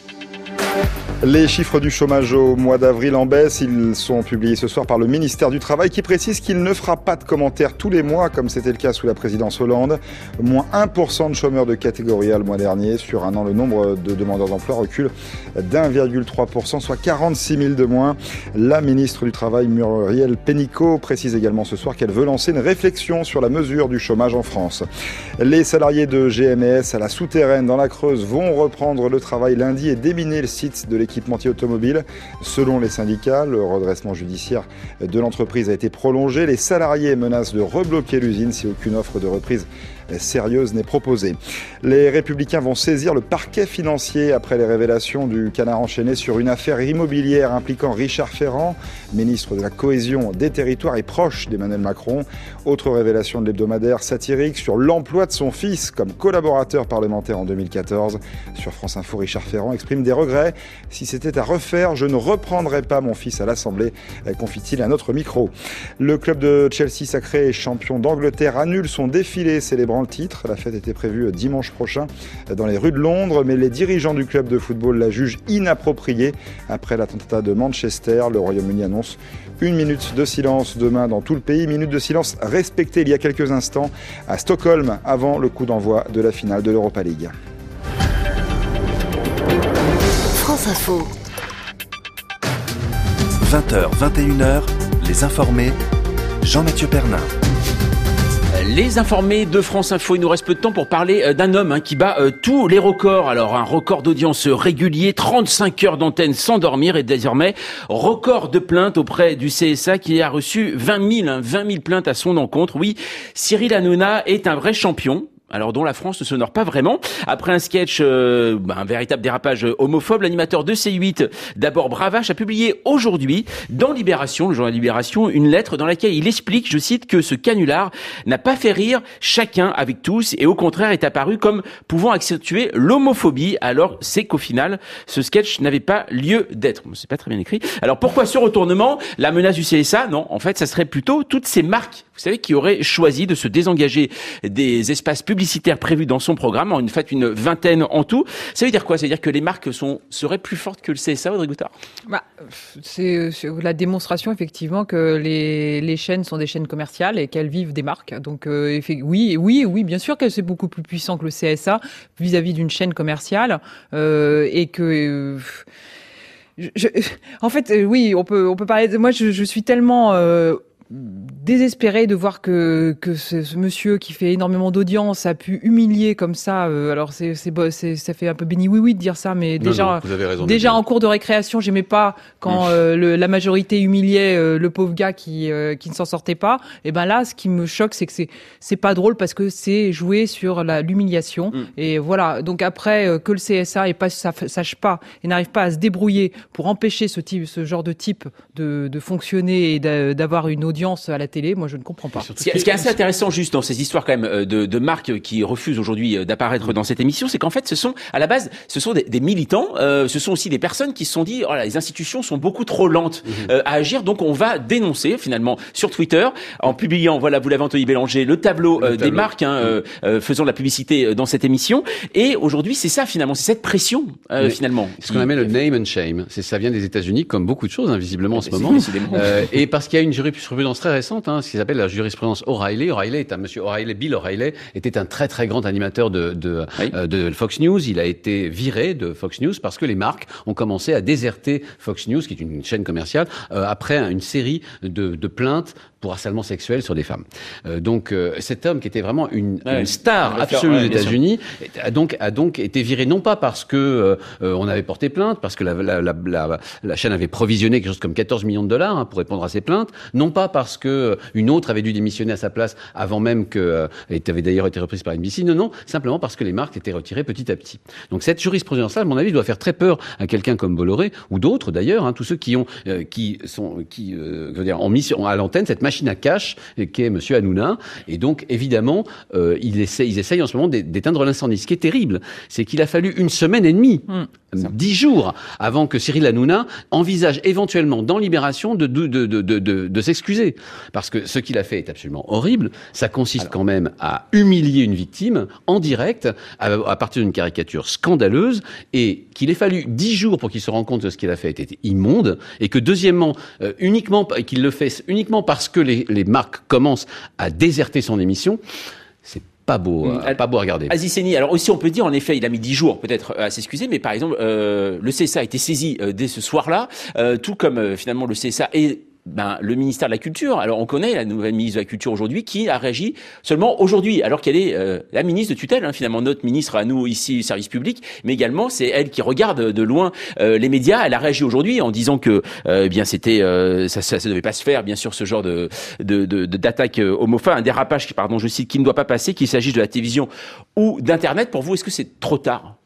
Les chiffres du chômage au mois d'avril en baisse, ils sont publiés ce soir par le ministère du Travail qui précise qu'il ne fera pas de commentaires tous les mois comme c'était le cas sous la présidence Hollande. Moins un pour cent de chômeurs de catégorie A le mois dernier. Sur un an, le nombre de demandeurs d'emploi recule d'un virgule trois pour cent, soit quarante-six mille de moins. La ministre du Travail, Muriel Pénicaud, précise également ce soir qu'elle veut lancer une réflexion sur la mesure du chômage en France. Les salariés de G M S à la Souterraine dans la Creuse vont reprendre le travail lundi et déminer le site de l'équipementier automobile. Selon les syndicats, le redressement judiciaire de l'entreprise a été prolongé. Les salariés menacent de rebloquer l'usine si aucune offre de reprise sérieuse n'est proposée. Les Républicains vont saisir le parquet financier après les révélations du Canard enchaîné sur une affaire immobilière impliquant Richard Ferrand, ministre de la Cohésion des Territoires et proche d'Emmanuel Macron. Autre révélation de l'hebdomadaire satirique sur l'emploi de son fils comme collaborateur parlementaire en deux mille quatorze. Sur France Info, Richard Ferrand exprime des regrets Si c'était à refaire, je ne reprendrais pas mon fils à l'Assemblée, confie-t-il à notre micro. Le club de Chelsea, sacré champion d'Angleterre, annule son défilé célébrant le titre. La fête était prévue dimanche prochain dans les rues de Londres, mais les dirigeants du club de football la jugent inappropriée. Après l'attentat de Manchester, le Royaume-Uni annonce une minute de silence demain dans tout le pays. Minute de silence respectée il y a quelques instants à Stockholm avant le coup d'envoi de la finale de l'Europa League. France Info. vingt heures, vingt et une heures, les informés, Jean-Mathieu Pernin. Les informés de France Info, il nous reste peu de temps pour parler d'un homme hein, qui bat euh, tous les records. Alors un record d'audience régulier, trente-cinq heures d'antenne sans dormir et désormais record de plaintes auprès du C S A qui a reçu vingt mille, hein, vingt mille plaintes à son encontre. Oui, Cyril Hanouna est un vrai champion. Alors dont la France ne s'honore pas vraiment. Après un sketch, euh, un véritable dérapage homophobe, l'animateur de C huit, d'abord Bravache, a publié aujourd'hui dans Libération, le journal Libération, une lettre dans laquelle il explique, je cite, que ce canular n'a pas fait rire chacun avec tous et au contraire est apparu comme pouvant accentuer l'homophobie. Alors c'est qu'au final, ce sketch n'avait pas lieu d'être. Bon, c'est pas très bien écrit. Alors pourquoi ce retournement? La menace du C S A? Non, en fait, ça serait plutôt toutes ces marques, vous savez, qui auraient choisi de se désengager des espaces publicitaires prévus dans son programme, en fait une vingtaine en tout. Ça veut dire quoi? Ça veut dire que les marques sont, seraient plus fortes que le C S A, Audrey Goutard? Bah, c'est, c'est la démonstration effectivement que les, les chaînes sont des chaînes commerciales et qu'elles vivent des marques. Donc euh, oui, oui, oui, bien sûr qu'elles sont beaucoup plus puissantes que le C S A vis-à-vis d'une chaîne commerciale euh, et que... Euh, je, je, en fait, oui, on peut, on peut parler de... Moi, je, je suis tellement... Euh, désespéré de voir que que ce, ce monsieur qui fait énormément d'audience a pu humilier comme ça. Euh, alors c'est c'est, c'est ça fait un peu béni oui oui de dire ça, mais non, déjà non, déjà en cours de récréation, j'aimais pas quand mmh. euh, le, la majorité humiliait euh, le pauvre gars qui euh, qui ne s'en sortait pas. Et ben là, ce qui me choque, c'est que c'est c'est pas drôle parce que c'est joué sur la l'humiliation. Mmh. Et voilà. Donc après euh, que le C S A et pas sache pas et n'arrive pas à se débrouiller pour empêcher ce type ce genre de type de de fonctionner et d'avoir une audience à la télé, moi je ne comprends pas. Ce qui est assez intéressant juste dans ces histoires quand même de, de marques qui refusent aujourd'hui d'apparaître dans cette émission, c'est qu'en fait ce sont à la base ce sont des, des militants, euh, ce sont aussi des personnes qui se sont dit oh là, les institutions sont beaucoup trop lentes mmh. euh, à agir, donc on va dénoncer finalement sur Twitter en publiant, voilà vous l'avez entendu Bélanger, le tableau, le euh, tableau. des marques hein, mmh. euh, faisant de la publicité dans cette émission. Et aujourd'hui c'est ça finalement, c'est cette pression euh, finalement. Ce qu'on appelle le name and shame, c'est ça vient des États-Unis comme beaucoup de choses hein, visiblement en ce moment. Euh, et parce qu'il y a une jurisprudence très récente, hein, ce qui s'appelle la jurisprudence O'Reilly. O'Reilly est un monsieur O'Reilly, Bill O'Reilly était un très très grand animateur de de, oui. euh, de Fox News. Il a été viré de Fox News parce que les marques ont commencé à déserter Fox News, qui est une chaîne commerciale, euh, après une série de, de plaintes pour harcèlement sexuel sur des femmes. Euh, donc euh, cet homme qui était vraiment une, ouais, une star absolue ouais, aux États-Unis a donc a donc été viré non pas parce que euh, on avait porté plainte, parce que la, la, la, la, la chaîne avait provisionné quelque chose comme quatorze millions de dollars hein, pour répondre à ces plaintes, non pas parce que une autre avait dû démissionner à sa place avant même que euh, elle avait d'ailleurs été reprise par N B C. Non, non, simplement parce que les marques étaient retirées petit à petit. Donc cette jurisprudence-là, à mon avis, doit faire très peur à quelqu'un comme Bolloré ou d'autres d'ailleurs, hein, tous ceux qui ont euh, qui sont qui euh, veut dire ont mis sur, à l'antenne cette machine à cash qu'est Monsieur Hanouna. Et donc évidemment, euh, ils essayent, ils essayent en ce moment d'éteindre l'incendie. Ce qui est terrible, c'est qu'il a fallu une semaine et demie, mmh. dix jours, avant que Cyril Hanouna envisage éventuellement dans Libération de de de de, de, de s'excuser. Parce que ce qu'il a fait est absolument horrible. Ça consiste Alors. quand même à humilier une victime en direct à, à partir d'une caricature scandaleuse et qu'il ait fallu dix jours pour qu'il se rende compte que ce qu'il a fait était immonde et que deuxièmement, euh, uniquement qu'il le fait uniquement parce que les, les marques commencent à déserter son émission, c'est pas beau, euh, pas beau à regarder. Aziz Seni, alors aussi on peut dire en effet, il a mis dix jours peut-être à s'excuser, mais par exemple euh, le C S A a été saisi euh, dès ce soir-là, euh, tout comme euh, finalement le C S A est ben, le ministère de la Culture. Alors on connaît la nouvelle ministre de la Culture aujourd'hui qui a réagi seulement aujourd'hui, alors qu'elle est euh, la ministre de tutelle, hein, finalement notre ministre à nous ici, service public, mais également c'est elle qui regarde de loin euh, les médias. Elle a réagi aujourd'hui en disant que euh, eh bien c'était euh, ça, ça, ça devait pas se faire, bien sûr, ce genre de de, de, de d'attaque homophobe, un dérapage qui, pardon, je cite, qui ne doit pas passer, qu'il s'agisse de la télévision ou d'internet. Pour vous, est-ce que c'est trop tard?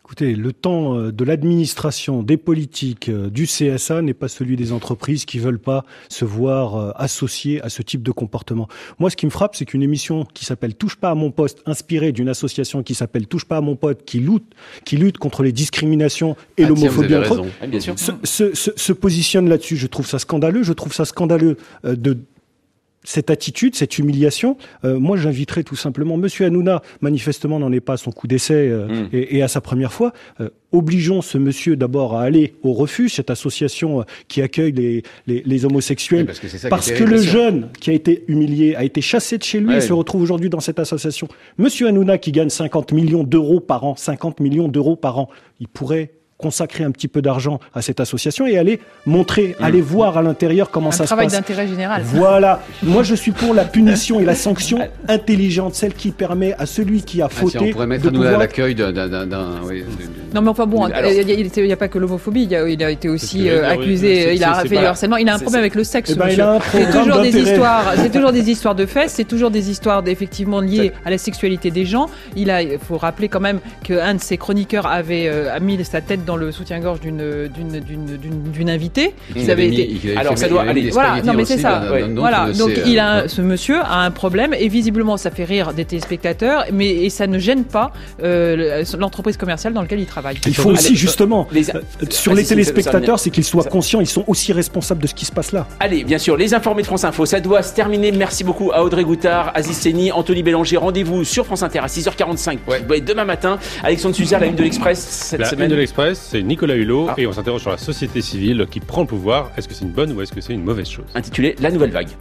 Écoutez, le temps de l'administration, des politiques, du C S A n'est pas celui des entreprises qui veulent pas se voir associées à ce type de comportement. Moi, ce qui me frappe, c'est qu'une émission qui s'appelle Touche pas à mon poste, inspirée d'une association qui s'appelle Touche pas à mon pote, qui lutte, qui lutte contre les discriminations et ah, l'homophobie entre autres, ah, bien sûr. Se, se, se, se positionne là-dessus. Je trouve ça scandaleux. Je trouve ça scandaleux euh, de cette attitude, cette humiliation. Euh, moi, j'inviterais tout simplement Monsieur Hanouna, manifestement n'en est pas à son coup d'essai euh, mmh. et, et à sa première fois. Euh, obligeons ce monsieur d'abord à aller au Refuge, cette association euh, qui accueille les, les, les homosexuels, parce que, c'est ça parce que le jeune qui a été humilié, a été chassé de chez lui ouais, et se retrouve aujourd'hui dans cette association. Monsieur Hanouna qui gagne cinquante millions d'euros par an, cinquante millions d'euros par an, il pourrait consacrer un petit peu d'argent à cette association et aller montrer, mmh. aller voir à l'intérieur comment un ça se passe. Un travail d'intérêt général. Voilà. Moi, je suis pour la punition et la sanction intelligente, celle qui permet à celui qui a fauté. Ah, si on pourrait mettre à nous pouvoir... à l'accueil d'un. d'un, d'un oui, non, mais enfin bon, alors... il n'y a, a pas que l'homophobie, il, a, il a été aussi euh, accusé, oui, il a fait du harcèlement, il a un problème avec le sexe. Eh ben, il a un c'est toujours des histoires, c'est toujours des histoires de fesses, c'est toujours des histoires effectivement liées à la sexualité des gens. Il a, il faut rappeler quand même qu'un de ses chroniqueurs avait euh, a mis sa tête dans le soutien-gorge d'une d'une d'une d'une, d'une invitée. Qui avait été. Mis, alors ça doit aller. Voilà, non mais c'est ça. D'un, d'un voilà, donc c'est, il a euh, ce monsieur a un problème et visiblement ça fait rire des téléspectateurs, mais et ça ne gêne pas euh, l'entreprise commerciale dans laquelle il travaille. Il faut aussi justement les, euh, sur les téléspectateurs, c'est qu'ils soient conscients, ils sont aussi responsables de ce qui se passe là. Allez, bien sûr, les informés de France Info, ça doit se terminer. Merci beaucoup à Audrey Goutard, Aziz Seni, Anthony Bélanger. Rendez-vous sur France Inter à six heures quarante-cinq. Ouais. Demain matin, Alexandre Suzère, la une de l'Express cette la semaine. La une de l'Express, c'est Nicolas Hulot ah. et on s'interroge sur la société civile qui prend le pouvoir. Est-ce que c'est une bonne ou est-ce que c'est une mauvaise chose ? Intitulé La Nouvelle Vague.